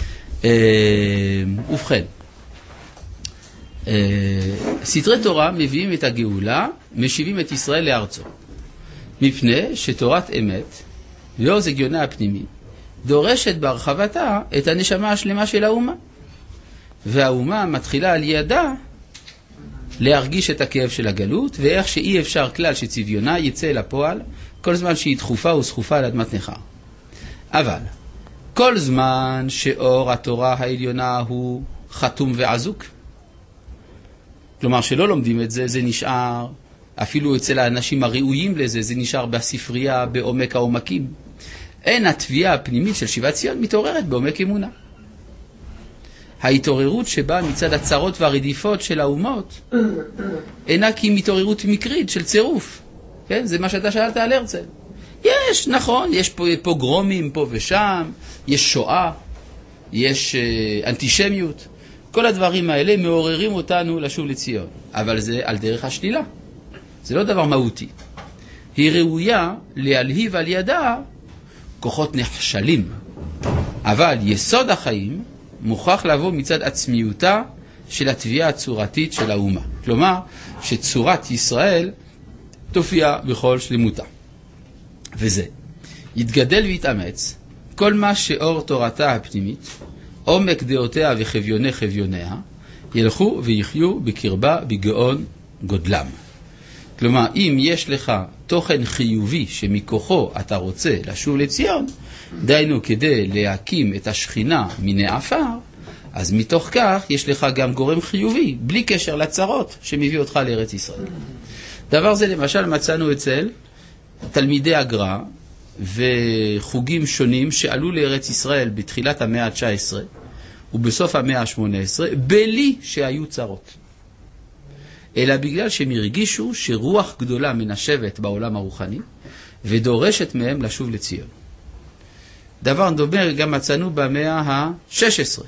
ובכן, סתרי תורה מביאים את הגאולה, משיבים את ישראל לארצו. מפני שתורת אמת, ועוז הגיונה הפנימי, דורשת בהרחבתה את הנשמה השלמה של האומה. והאומה מתחילה על ידה להרגיש את הכאב של הגלות, ואיך שאי אפשר כלל שצביונה יצא אל הפועל, כל זמן שהיא דחופה וסחופה על אדמת נכר. אבל, כל זמן שאור התורה העליונה הוא חתום ועזוק, כלומר שלא לומדים את זה, זה נשאר, אפילו אצל האנשים הראויים לזה, זה נשאר בספרייה, בעומק העומקים. אין התביעה הפנימית של שיבת ציון מתעוררת בעומק אמונה. ההתעוררות שבאה מצד הצרות והרדיפות של האומות, אינה כי מתעוררות מקרית של צירוף. כן? זה מה שאתה שאלת על הרצל. יש, נכון, יש פה פוגרומים פה ושם, יש שואה, יש uh, אנטישמיות. כל הדברים האלה מעוררים אותנו לשוב לציון. אבל זה על דרך השלילה. זה לא דבר מהותי. היא ראויה להלהיב על ידה כוחות נחשלים. אבל יסוד החיים מוכרח לבוא מצד עצמיותה של התביעה הצורתית של האומה. כלומר, שצורת ישראל תופיע בכל שלמותה. וזה, יתגדל ויתאמץ כל מה שאור תורתה הפנימית, עומק דעותיה וחביוני חביוניה, ילכו ויחיו בקרבה בגאון גודלם. כלומר, אם יש לך תוכן חיובי שמכוחו אתה רוצה לשוב לציון, דיינו כדי להקים את השכינה מן העפר, אז מתוך כך יש לך גם גורם חיובי, בלי קשר לצרות שמביא אותך לארץ ישראל. דבר זה למשל מצאנו אצל תלמידי הגר"א וחוגים שונים שעלו לארץ ישראל בתחילת המאה ה-תשע עשרה ובסוף המאה ה-שמונה עשרה, בלי שהיו צרות. אלא בגלל שהם הרגישו שרוח גדולה מנשבת בעולם הרוחני ודורשת מהם לשוב לציון. דבר דומה גם מצאנו במאה ה-שש עשרה,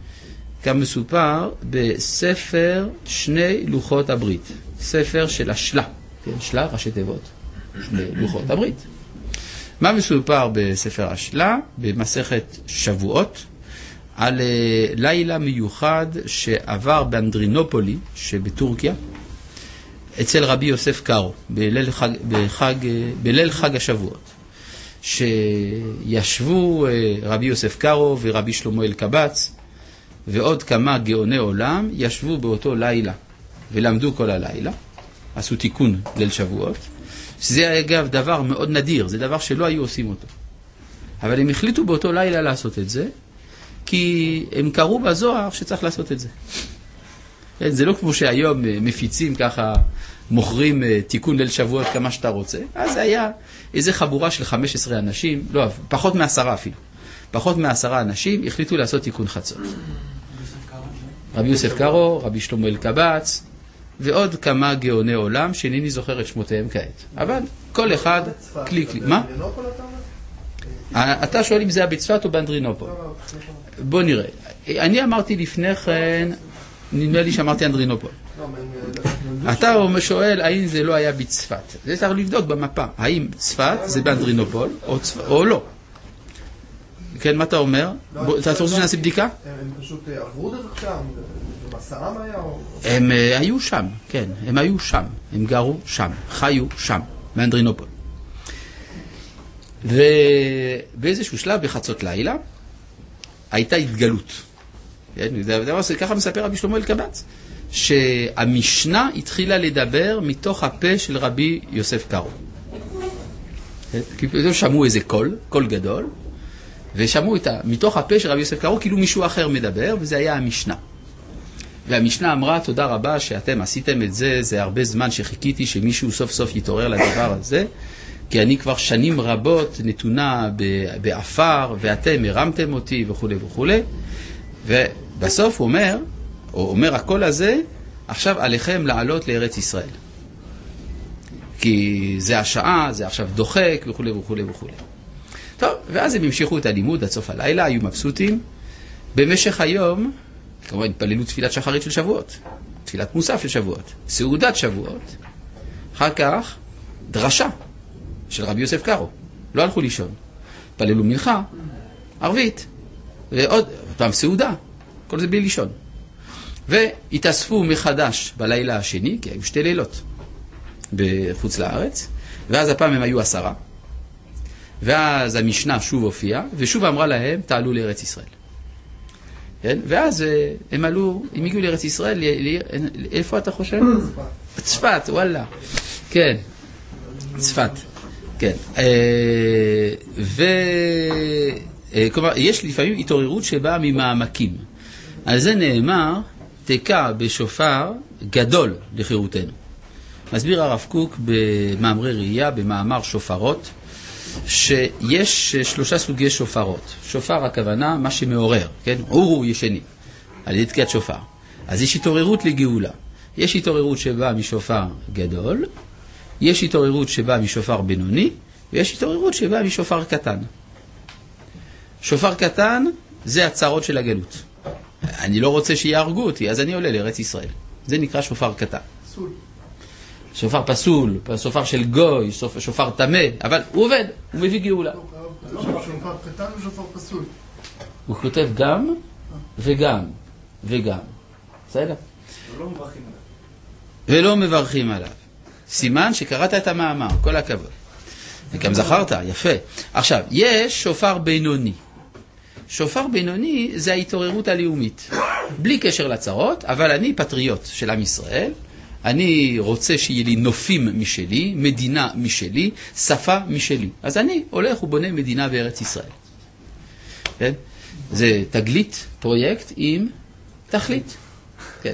כמסופר בספר שני לוחות הברית, ספר של השלה, כן, שלה ראשי תיבות, שני לוחות הברית. מה מסופר בספר השלה, במסכת שבועות, על לילה מיוחד שעבר באנדרינופולי שבטורקיה, אצל רבי יוסף קארו, בליל חג, בחג, בליל חג השבועות, שישבו רבי יוסף קארו ורבי שלמה אלקבץ ועוד כמה גאוני עולם, ישבו באותו לילה ולמדו כל הלילה, עשו תיקון ליל שבועות. זה אגב דבר מאוד נדיר, זה דבר שלא היו עושים אותו. אבל הם החליטו באותו לילה לעשות את זה, כי הם קראו בזוהר שצריך לעשות את זה. זה לא כמו שהיום מפיצים ככה, מוכרים תיקון ליל שבועות כמה שאתה רוצה. אז זה היה איזה חבורה של חמש עשרה אנשים, לא, פחות מעשרה אפילו. פחות מעשרה אנשים החליטו לעשות תיקון חצות. רבי יוסף קארו, רבי שלמה אלקבץ, ועוד כמה גאוני עולם שאינני זוכר את שמותיהם כעת. אבל כל אחד קליק קליק. מה? אתה שואל אם זה היה בצפת או באנדרינופול. בוא נראה. אני אמרתי לפני כן, נדמה לי שאמרתי אנדרינופול. אתה שואל האם זה לא היה בצפת. זה צריך לבדוק במפה. האם צפת זה באנדרינופול או לא. כן, מה אתה אומר? אתה רוצה שנעשה בדיקה? הם פשוט עברו דרך שם, במסעם היה? הם היו שם, כן, הם היו שם, הם גרו שם, חיו שם, באנדרינופול. ובאיזשהו שלב בחצות לילה הייתה התגלות. ככה מספר רבי שלמה אלקבץ, שהמשנה התחילה לדבר מתוך הפה של רבי יוסף קארו. שמעו איזה קול, קול גדול, ושמעו אותה מתוך הפה של רבי יוסף קארו כאילו מישהו אחר מדבר, וזה היה המשנה. והמשנה אמרה, תודה רבה שאתם עשיתם את זה, זה הרבה זמן שחיכיתי שמישהו סוף סוף יתעורר לדבר הזה, כי אני כבר שנים רבות נתונה באפר, ואתם הרמתם אותי וכו' וכו'. ובסוף הוא אומר, או אומר הקול הזה, עכשיו עליכם לעלות לארץ ישראל. כי זה השעה, זה עכשיו דוחק וכו' וכו' וכו'. טוב, ואז הם המשיכו את הלימוד עד סוף הלילה, היו מבסוטים. במשך היום, כמובן, התפללו תפילת שחרית של שבועות, תפילת מוסף של שבועות, סעודת שבועות. אחר כך, דרשה של רבי יוסף קארו. לא הלכו לישון. התפללו מנחה, ערבית, ועוד פעם סעודה. כל זה בלי לישון. והתאספו מחדש בלילה השני, כי היו שתי לילות בחוץ לארץ, ואז הפעם הם היו עשרה. ואז המשנה שוב הופיעה, ושוב אמרה להם, תעלו לארץ ישראל. כן? ואז הם עלו, הם הגיעו לארץ ישראל, איפה אתה חושב? צפת, וואלה. כן, צפת. כן. ו... כלומר, יש לפעמים התעוררות שבאה ממעמקים. על זה נאמר, תקע בשופר גדול לחירותנו. מסביר הרב קוק במאמרי ראייה, במאמר שופרות, שיש שלושה סוגי שופרות. שופר הכוונה, מה שמעורר, כן? אורו ישני, על ידי תקיעת שופר. אז יש התעוררות לגאולה. יש התעוררות שבאה משופר גדול, יש התעוררות שבאה משופר בינוני, ויש התעוררות שבאה משופר קטן. שופר קטן זה הצרות של הגלות. אני לא רוצה שיהרגו אותי, אז אני עולה לארץ ישראל. זה נקרא שופר קטן. פסול. שופר פסול, שופר של גוי, שופר תמה, אבל הוא עובד, הוא מביא גאולה. שופר קטן או שופר פסול? הוא כותב גם וגם וגם. בסדר? ולא מברכים עליו. ולא מברכים עליו. סימן שקראת את המאמר, כל הכבוד. וגם זכרת, יפה. עכשיו, יש שופר בינוני. שופר בינוני זה ההתעוררות הלאומית. בלי קשר לצרות, אבל אני פטריוט של עם ישראל. אני רוצה שיהיה לי נופים משלי, מדינה משלי, שפה משלי. אז אני הולך ובונה מדינה בארץ ישראל. כן? זה תגלית, פרויקט עם תכלית. כן.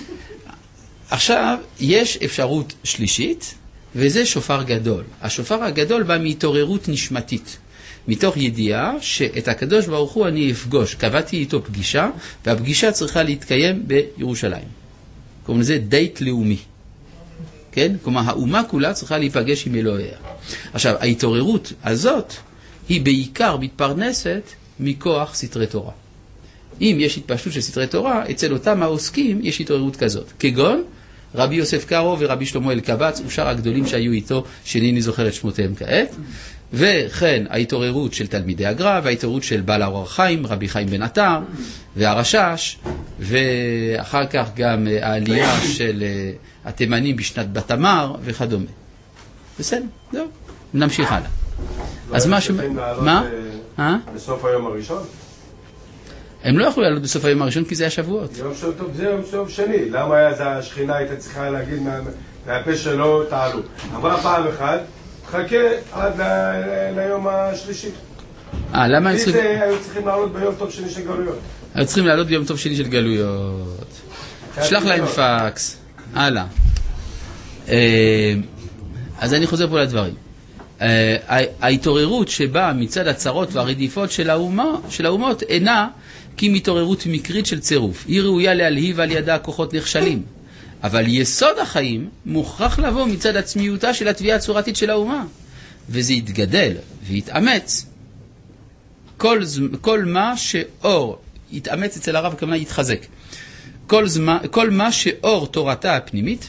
עכשיו, יש אפשרות שלישית, וזה שופר גדול. השופר הגדול בא מהתעוררות נשמתית. מתוך ידיעה שאת הקדוש ברוך הוא אני אפגוש. קבעתי איתו פגישה, והפגישה צריכה להתקיים בירושלים. כלומר, זה דייט לאומי. כן? כלומר, האומה כולה צריכה להיפגש עם אלוהיה. עכשיו, ההתעוררות הזאת היא בעיקר מתפרנסת מכוח סתרי תורה. אם יש התפשטות של סתרי תורה, אצל אותם העוסקים יש התעוררות כזאת. כגון רבי יוסף קארו ורבי שלמה אלקבץ ושאר הגדולים שהיו איתו, שאיני זוכר את שמותיהם כעת. וכן ההתעוררות של תלמידי הגר"א, וההתעוררות של בעל האור החיים, רבי חיים בן עטר, והרשש, ואחר כך גם העלייה של התימנים בשנת בתמר וכדומה. בסדר, זהו, נמשיך הלאה. אז מה ש... מה? בסוף היום הראשון? הם לא יכלו לעלות בסוף היום הראשון כי זה היה שבועות. יום שוב טוב, זה יום שוב שני. למה היה זה השכינה הייתה צריכה להגיד מהפה שלו תעלו? אמרה פעם אחת, חכה עד ליום השלישי. אה, למה הם צריכים... היו צריכים לעלות ביום טוב שני של גלויות. היו צריכים לעלות ביום טוב שני של גלויות. שלח להם פקס. הלאה. אז אני חוזר פה לדברים. ההתעוררות שבאה מצד הצרות והרדיפות של האומות אינה כי מתעוררות מקרית של צירוף. היא ראויה להלהיב על ידה כוחות נכשלים. אבל יסוד החיים מוכרח לבוא מצד עצמיותה של התביעה הצורתית של האומה. וזה יתגדל ויתאמץ. כל, כל מה שאור, יתאמץ אצל הרב כמה יתחזק. כל, זמה, כל מה שאור תורתה הפנימית,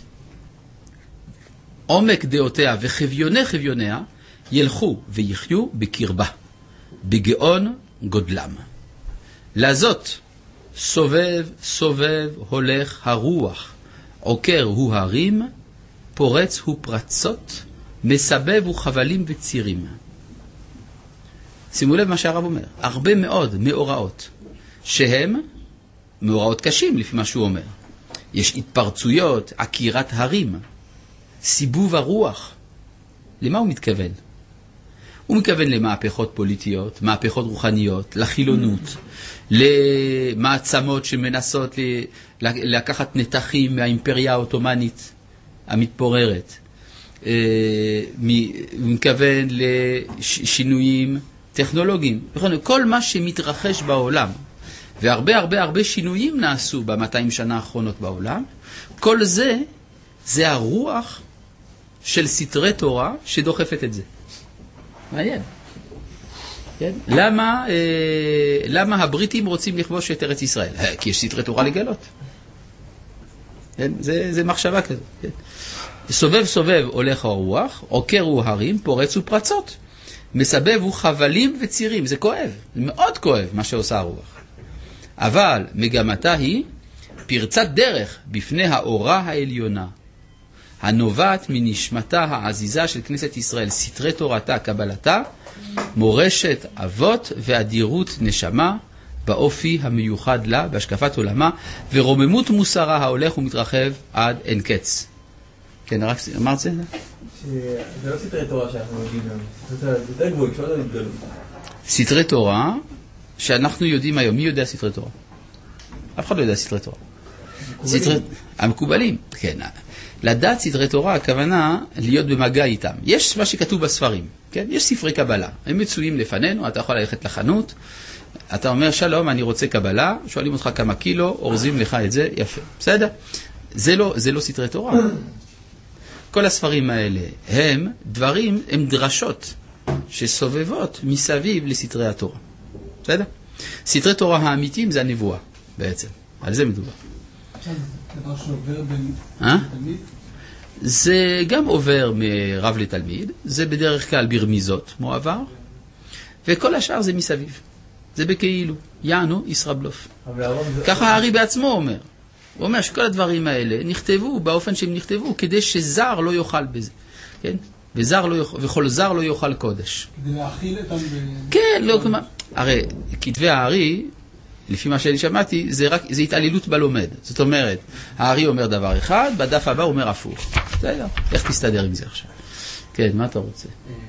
עומק דעותיה וחביוני חביוניה, ילכו ויחיו בקרבה, בגאון גודלם. לזאת סובב סובב הולך הרוח, עוקר הוא הרים, פורץ הוא פרצות, מסבב הוא חבלים וצירים. שימו לב מה שהרב אומר, הרבה מאוד מאורעות, שהם מאורעות קשים לפי מה שהוא אומר. יש התפרצויות, עקירת הרים, סיבוב הרוח. למה הוא מתכוון? הוא מתכוון למהפכות פוליטיות, מהפכות רוחניות, לחילונות, למעצמות שמנסות לקחת נתחים מהאימפריה האוטומנית המתפוררת. הוא מתכוון לשינויים טכנולוגיים. כל מה שמתרחש בעולם, והרבה הרבה הרבה שינויים נעשו ב-מאתיים שנה האחרונות בעולם, כל זה, זה הרוח של סתרי תורה שדוחפת את זה. מעניין. כן? למה, אה, למה הבריטים רוצים לכבוש את ארץ ישראל? כי יש סתרי תורה לגלות. כן? זה, זה מחשבה כזאת. כן? סובב סובב הולך הרוח, עוקר הוא הרים, פורץ הוא פרצות. מסבב הוא חבלים וצירים. זה כואב, זה מאוד כואב מה שעושה הרוח. אבל מגמתה היא פרצת דרך בפני האורה העליונה, הנובעת מנשמתה העזיזה של כנסת ישראל, סתרי תורתה, קבלתה, מורשת אבות ואדירות נשמה, באופי המיוחד לה, בהשקפת עולמה, ורוממות מוסרה ההולך ומתרחב עד אין קץ. כן, רק אמרת זה? זה לא סתרי תורה שאנחנו יודעים היום. זה יותר גבוהי, כשאתה לא נתגלו. סתרי תורה שאנחנו יודעים היום. מי יודע סתרי תורה? אף אחד לא יודע סתרי תורה. סתרי... המקובלים, כן. לדעת סתרי תורה, הכוונה להיות במגע איתם. יש מה שכתוב בספרים, כן? יש ספרי קבלה. הם מצויים לפנינו, אתה יכול ללכת לחנות, אתה אומר, שלום, אני רוצה קבלה, שואלים אותך כמה קילו, אורזים לך את זה, יפה. בסדר? זה לא, זה לא סתרי תורה. כל הספרים האלה הם דברים, הם דרשות שסובבות מסביב לסתרי התורה. בסדר? סתרי תורה האמיתיים זה הנבואה, בעצם. על זה מדובר. עכשיו, זה דבר שעובר בין תלמיד? זה גם עובר מרב לתלמיד, זה בדרך כלל ברמיזות, מועבר, וכל השאר זה מסביב. זה בכאילו, יענו ישראבלוף. ככה הארי בעצמו אומר. הוא אומר שכל הדברים האלה נכתבו באופן שהם נכתבו, כדי שזר לא יאכל בזה. כן? וזר לא יאכל, וכל זר לא יאכל קודש. כדי להאכיל אותם ב... כן, לא כמה... הרי כתבי הארי, לפי מה שאני שמעתי, זה רק, זה התעלילות בלומד. זאת אומרת, הארי אומר דבר אחד, בדף הבא הוא אומר הפוך. בסדר? איך תסתדר עם זה עכשיו? כן, מה אתה רוצה?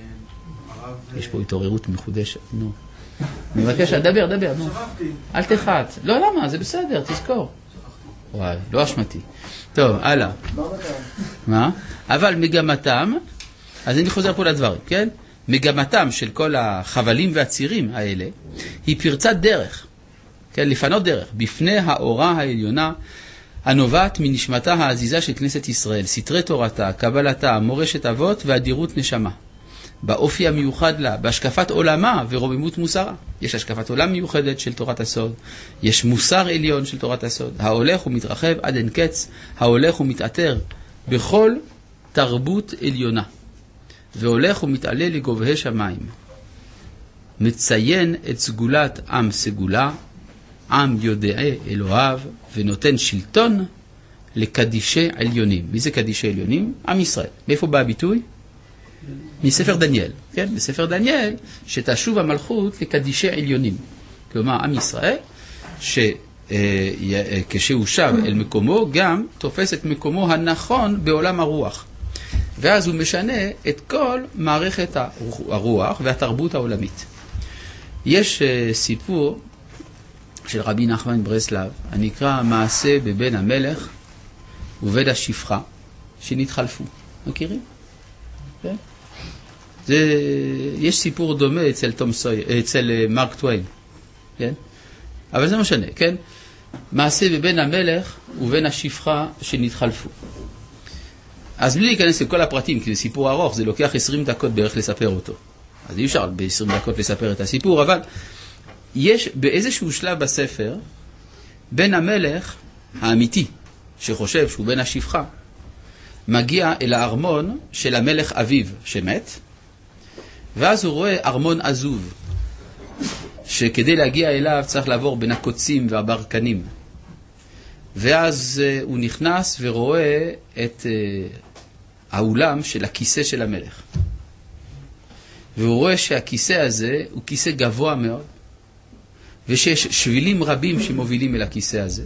יש פה התעוררות מחודשת, נו. אני מבקש, דבר, דבר, נו. אל תחת. לא, למה? זה בסדר, תזכור. וואי, לא אשמתי. טוב, הלאה. מה? אבל מגמתם, אז אני חוזר פה לדברים, כן? מגמתם של כל החבלים והצירים האלה, היא פרצת דרך, כן? לפנות דרך, בפני האורה העליונה, הנובעת מנשמתה העזיזה של כנסת ישראל, סתרי תורתה, קבלתה, מורשת אבות ואדירות נשמה. באופי המיוחד לה, בהשקפת עולמה ורוממות מוסרה. יש השקפת עולם מיוחדת של תורת הסוד, יש מוסר עליון של תורת הסוד, ההולך ומתרחב עד אין קץ, ההולך ומתעתר בכל תרבות עליונה, והולך ומתעלה לגובהי שמיים. מציין את סגולת עם סגולה, עם יודעי אלוהיו, ונותן שלטון לקדישי עליונים. מי זה קדישי עליונים? עם ישראל. מאיפה בא הביטוי? מספר דניאל, כן? בספר דניאל, שתשוב המלכות לקדישי עליונים. כלומר, עם ישראל, שכשהוא שב אל מקומו, גם תופס את מקומו הנכון בעולם הרוח. ואז הוא משנה את כל מערכת הרוח והתרבות העולמית. יש סיפור של רבי נחמן ברסלב, הנקרא מעשה בבן המלך ובן השפחה, שנתחלפו. מכירים? כן? זה, יש סיפור דומה אצל תום סויר, אצל מרק טוויין, כן? אבל זה משנה, כן? מעשה בבן המלך ובן השפחה שנתחלפו. אז בלי להיכנס לכל הפרטים, כי זה סיפור ארוך, זה לוקח עשרים דקות בערך לספר אותו. אז אי אפשר ב-עשרים דקות לספר את הסיפור, אבל יש באיזשהו שלב בספר, בן המלך האמיתי, שחושב שהוא בן השפחה, מגיע אל הארמון של המלך אביו שמת, ואז הוא רואה ארמון עזוב, שכדי להגיע אליו צריך לעבור בין הקוצים והברקנים. ואז uh, הוא נכנס ורואה את uh, האולם של הכיסא של המלך. והוא רואה שהכיסא הזה הוא כיסא גבוה מאוד, ושיש שבילים רבים שמובילים אל הכיסא הזה,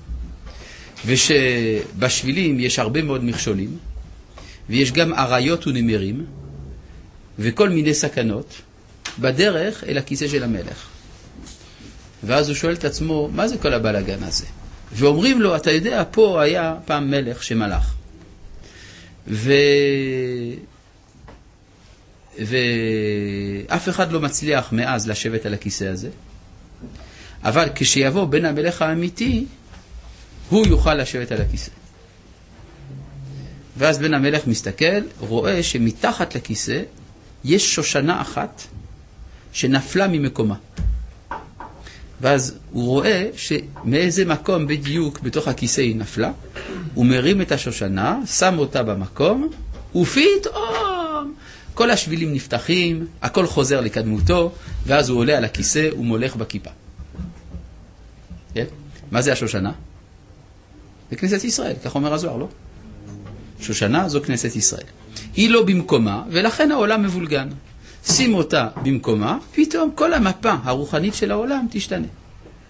ושבשבילים יש הרבה מאוד מכשולים, ויש גם אריות ונמרים, וכל מיני סכנות, בדרך אל הכיסא של המלך. ואז הוא שואל את עצמו, מה זה כל הבלגן הזה? ואומרים לו, אתה יודע, פה היה פעם מלך שמלך. ו... ואף אחד לא מצליח מאז לשבת על הכיסא הזה. אבל כשיבוא בן המלך האמיתי, הוא יוכל לשבת על הכיסא. ואז בן המלך מסתכל, רואה שמתחת לכיסא יש שושנה אחת שנפלה ממקומה. ואז הוא רואה שמאיזה מקום בדיוק בתוך הכיסא היא נפלה, הוא מרים את השושנה, שם אותה במקום, ופתאום כל השבילים נפתחים, הכל חוזר לקדמותו, ואז הוא עולה על הכיסא ומולך בכיפה. כן? מה זה השושנה? זה כנסת ישראל, כך אומר הזוהר, לא? שושנה זו כנסת ישראל. היא לא במקומה, ולכן העולם מבולגן. שים אותה במקומה, פתאום כל המפה הרוחנית של העולם תשתנה.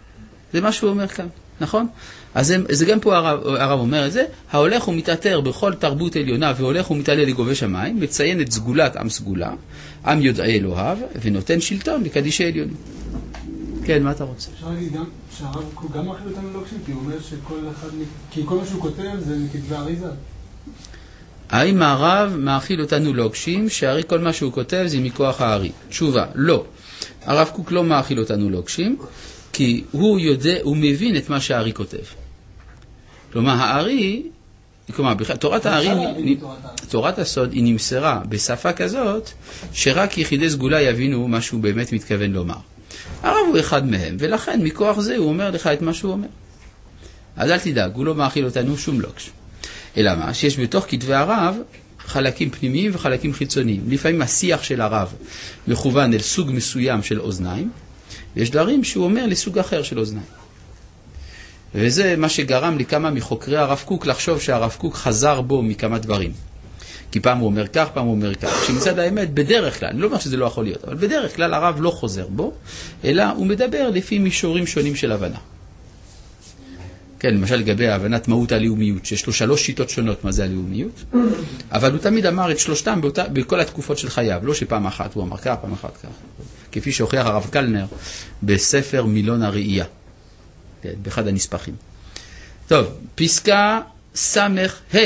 זה מה שהוא אומר כאן, נכון? אז זה, זה גם פה הרב, הרב אומר את זה, ההולך ומתעתר בכל תרבות עליונה והולך ומתעלה לגובה שמיים, מציין את סגולת עם סגולה, עם יודעי אלוהיו, ונותן שלטון לקדישי עליונים. כן, מה אתה רוצה? אפשר להגיד גם שהרב גם מאכיל אותנו לוקשים, כי הוא אומר שכל אחד, כי כל מה שהוא כותב זה מכתבי אריזה. האם הרב מאכיל אותנו לוקשים, שהרי כל מה שהוא כותב זה מכוח הארי? תשובה, לא. הרב קוק לא מאכיל אותנו לוקשים, כי הוא יודע, הוא מבין את מה שהארי כותב. כלומר, הארי, כלומר, תורת הארי, תורת הסוד, היא נמסרה בשפה כזאת, שרק יחידי סגולה יבינו מה שהוא באמת מתכוון לומר. הרב הוא אחד מהם, ולכן מכוח זה הוא אומר לך את מה שהוא אומר. אז אל תדאג, הוא לא מאכיל אותנו שום לוקש. אלא מה? שיש בתוך כתבי הרב חלקים פנימיים וחלקים חיצוניים. לפעמים השיח של הרב מכוון אל סוג מסוים של אוזניים, ויש דברים שהוא אומר לסוג אחר של אוזניים. וזה מה שגרם לכמה מחוקרי הרב קוק לחשוב שהרב קוק חזר בו מכמה דברים. כי פעם הוא אומר כך, פעם הוא אומר כך. שמצד האמת, בדרך כלל, אני לא אומר שזה לא יכול להיות, אבל בדרך כלל הרב לא חוזר בו, אלא הוא מדבר לפי מישורים שונים של הבנה. כן, למשל לגבי הבנת מהות הלאומיות, שיש לו שלוש שיטות שונות מה זה הלאומיות, אבל הוא תמיד אמר את שלושתם באותה, בכל התקופות של חייו, לא שפעם אחת הוא אמר כך, פעם אחת כך. כפי שהוכיח הרב קלנר בספר מילון הראייה, כן, באחד הנספחים. טוב, פסקה סמך ה'.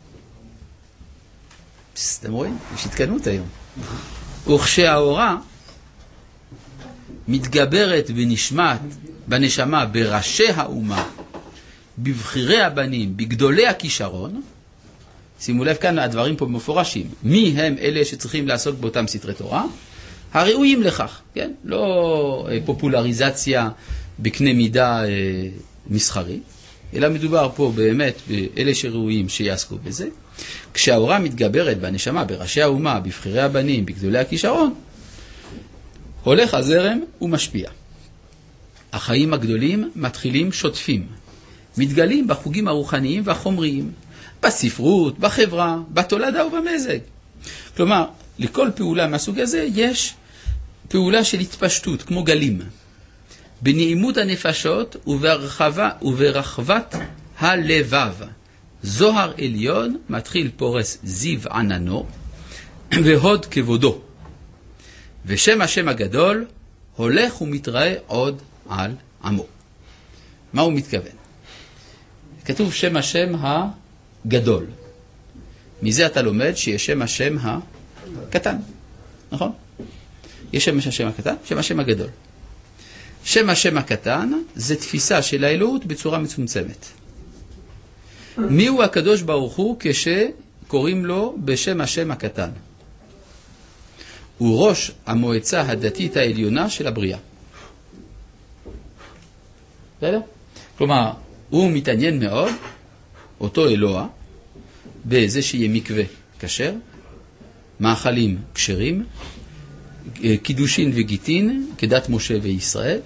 אתם רואים? יש התקדמות היום. וכשהאורה מתגברת בנשמת, בנשמה, בראשי האומה, בבחירי הבנים, בגדולי הכישרון, שימו לב כאן הדברים פה מפורשים, מי הם אלה שצריכים לעסוק באותם סתרי תורה? הראויים לכך, כן? לא פופולריזציה בקנה מידה אה, מסחרי, אלא מדובר פה באמת באלה שראויים שיעסקו בזה. כשהאורה מתגברת בנשמה, בראשי האומה, בבחירי הבנים, בגדולי הכישרון, הולך הזרם ומשפיע. החיים הגדולים מתחילים שוטפים, מתגלים בחוגים הרוחניים והחומריים, בספרות, בחברה, בתולדה ובמזג. כלומר, לכל פעולה מהסוג הזה יש פעולה של התפשטות, כמו גלים. בנעימות הנפשות וברחבה, וברחבת הלבב. זוהר עליון מתחיל פורס זיו עננו והוד כבודו. ושם השם הגדול הולך ומתראה עוד על עמו. מה הוא מתכוון? כתוב שם השם הגדול. מזה אתה לומד שיש שם השם הקטן. נכון? יש שם השם הקטן, שם השם הגדול. שם השם הקטן זה תפיסה של האלוהות בצורה מצומצמת. מי הוא הקדוש ברוך הוא כשקוראים לו בשם השם הקטן? הוא ראש המועצה הדתית העליונה של הבריאה. בסדר? כלומר, הוא מתעניין מאוד, אותו אלוה, בזה שיהיה מקווה כשר, מאכלים כשרים, קידושין וגיטין, כדת משה וישראל,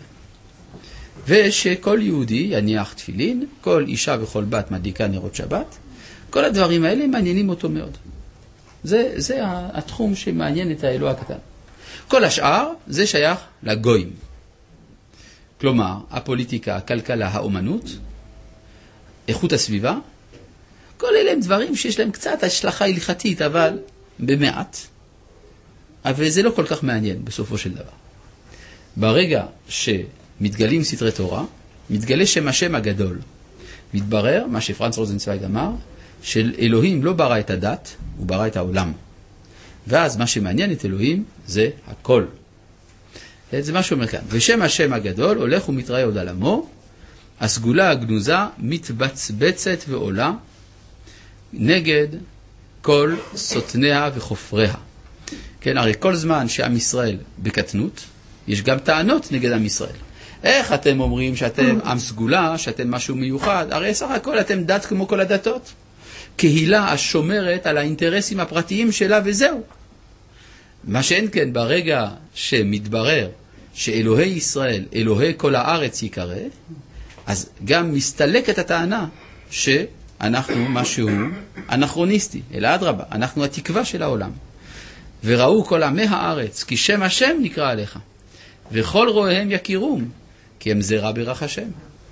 ושכל יהודי יניח תפילין, כל אישה וכל בת מדליקה נרות שבת, כל הדברים האלה מעניינים אותו מאוד. זה, זה התחום שמעניין את האלוה הקטן. כל השאר זה שייך לגויים. כלומר, הפוליטיקה, הכלכלה, האומנות, איכות הסביבה, כל אלה הם דברים שיש להם קצת השלכה הלכתית, אבל במעט. אבל זה לא כל כך מעניין בסופו של דבר. ברגע שמתגלים סתרי תורה, מתגלה שם השם הגדול. מתברר, מה שפרנץ רוזנצוויג אמר, של אלוהים לא ברא את הדת, הוא ברא את העולם. ואז מה שמעניין את אלוהים זה הכל. זה מה שאומר כאן. ושם השם הגדול הולך ומתראה עוד על עמו, הסגולה הגנוזה מתבצבצת ועולה נגד כל סותניה וחופריה. כן, הרי כל זמן שעם ישראל בקטנות, יש גם טענות נגד עם ישראל. איך אתם אומרים שאתם עם סגולה, שאתם משהו מיוחד? הרי סך הכל אתם דת כמו כל הדתות. קהילה השומרת על האינטרסים הפרטיים שלה וזהו. מה שאין כן ברגע שמתברר שאלוהי ישראל, אלוהי כל הארץ יקרא, אז גם מסתלקת הטענה שאנחנו משהו אנכרוניסטי, אלא אדרבה, אנחנו התקווה של העולם. וראו כל עמי הארץ, כי שם השם נקרא עליך, וכל רואיהם יכירום, כי הם זרע ברך השם.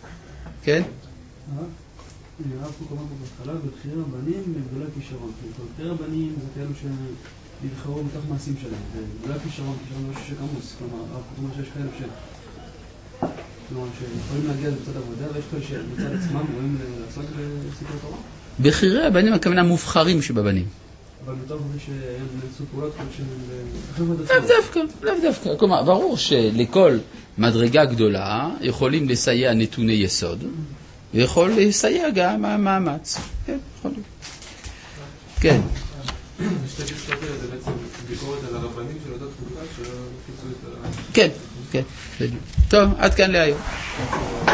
כן? הרב קוק אמר פה בהתחלה, בבחירי רבנים וגדולי הכישרון. בבחירי רבנים זה כאלו שנבחרו מתוך מעשים שלהם. וגדולי הכישרון, כישרון לא שיש עמוס. כלומר, הרב קוק אומר שיש כאלו ש... כלומר, שיכולים להגיע למצד עבודה, ויש כאלה שמצד עצמם רואים לעסוק בספרי תורה. בחירי רבנים הכוונה מובחרים שבבנים. אבל מתוך זה שהם נעשו פעולות כלשהם... לאו דווקא, לאו דווקא. כלומר, ברור שלכל מדרגה גדולה יכולים לסייע נתוני יסוד, ויכול לסייע גם המאמץ. כן, יכול להיות. כן. שתי פסקאות האלה זה בעצם ביקורת על הרבנים של אותה תקופה, שלא פיצו את ה... כן, כן. טוב, עד כאן להיום.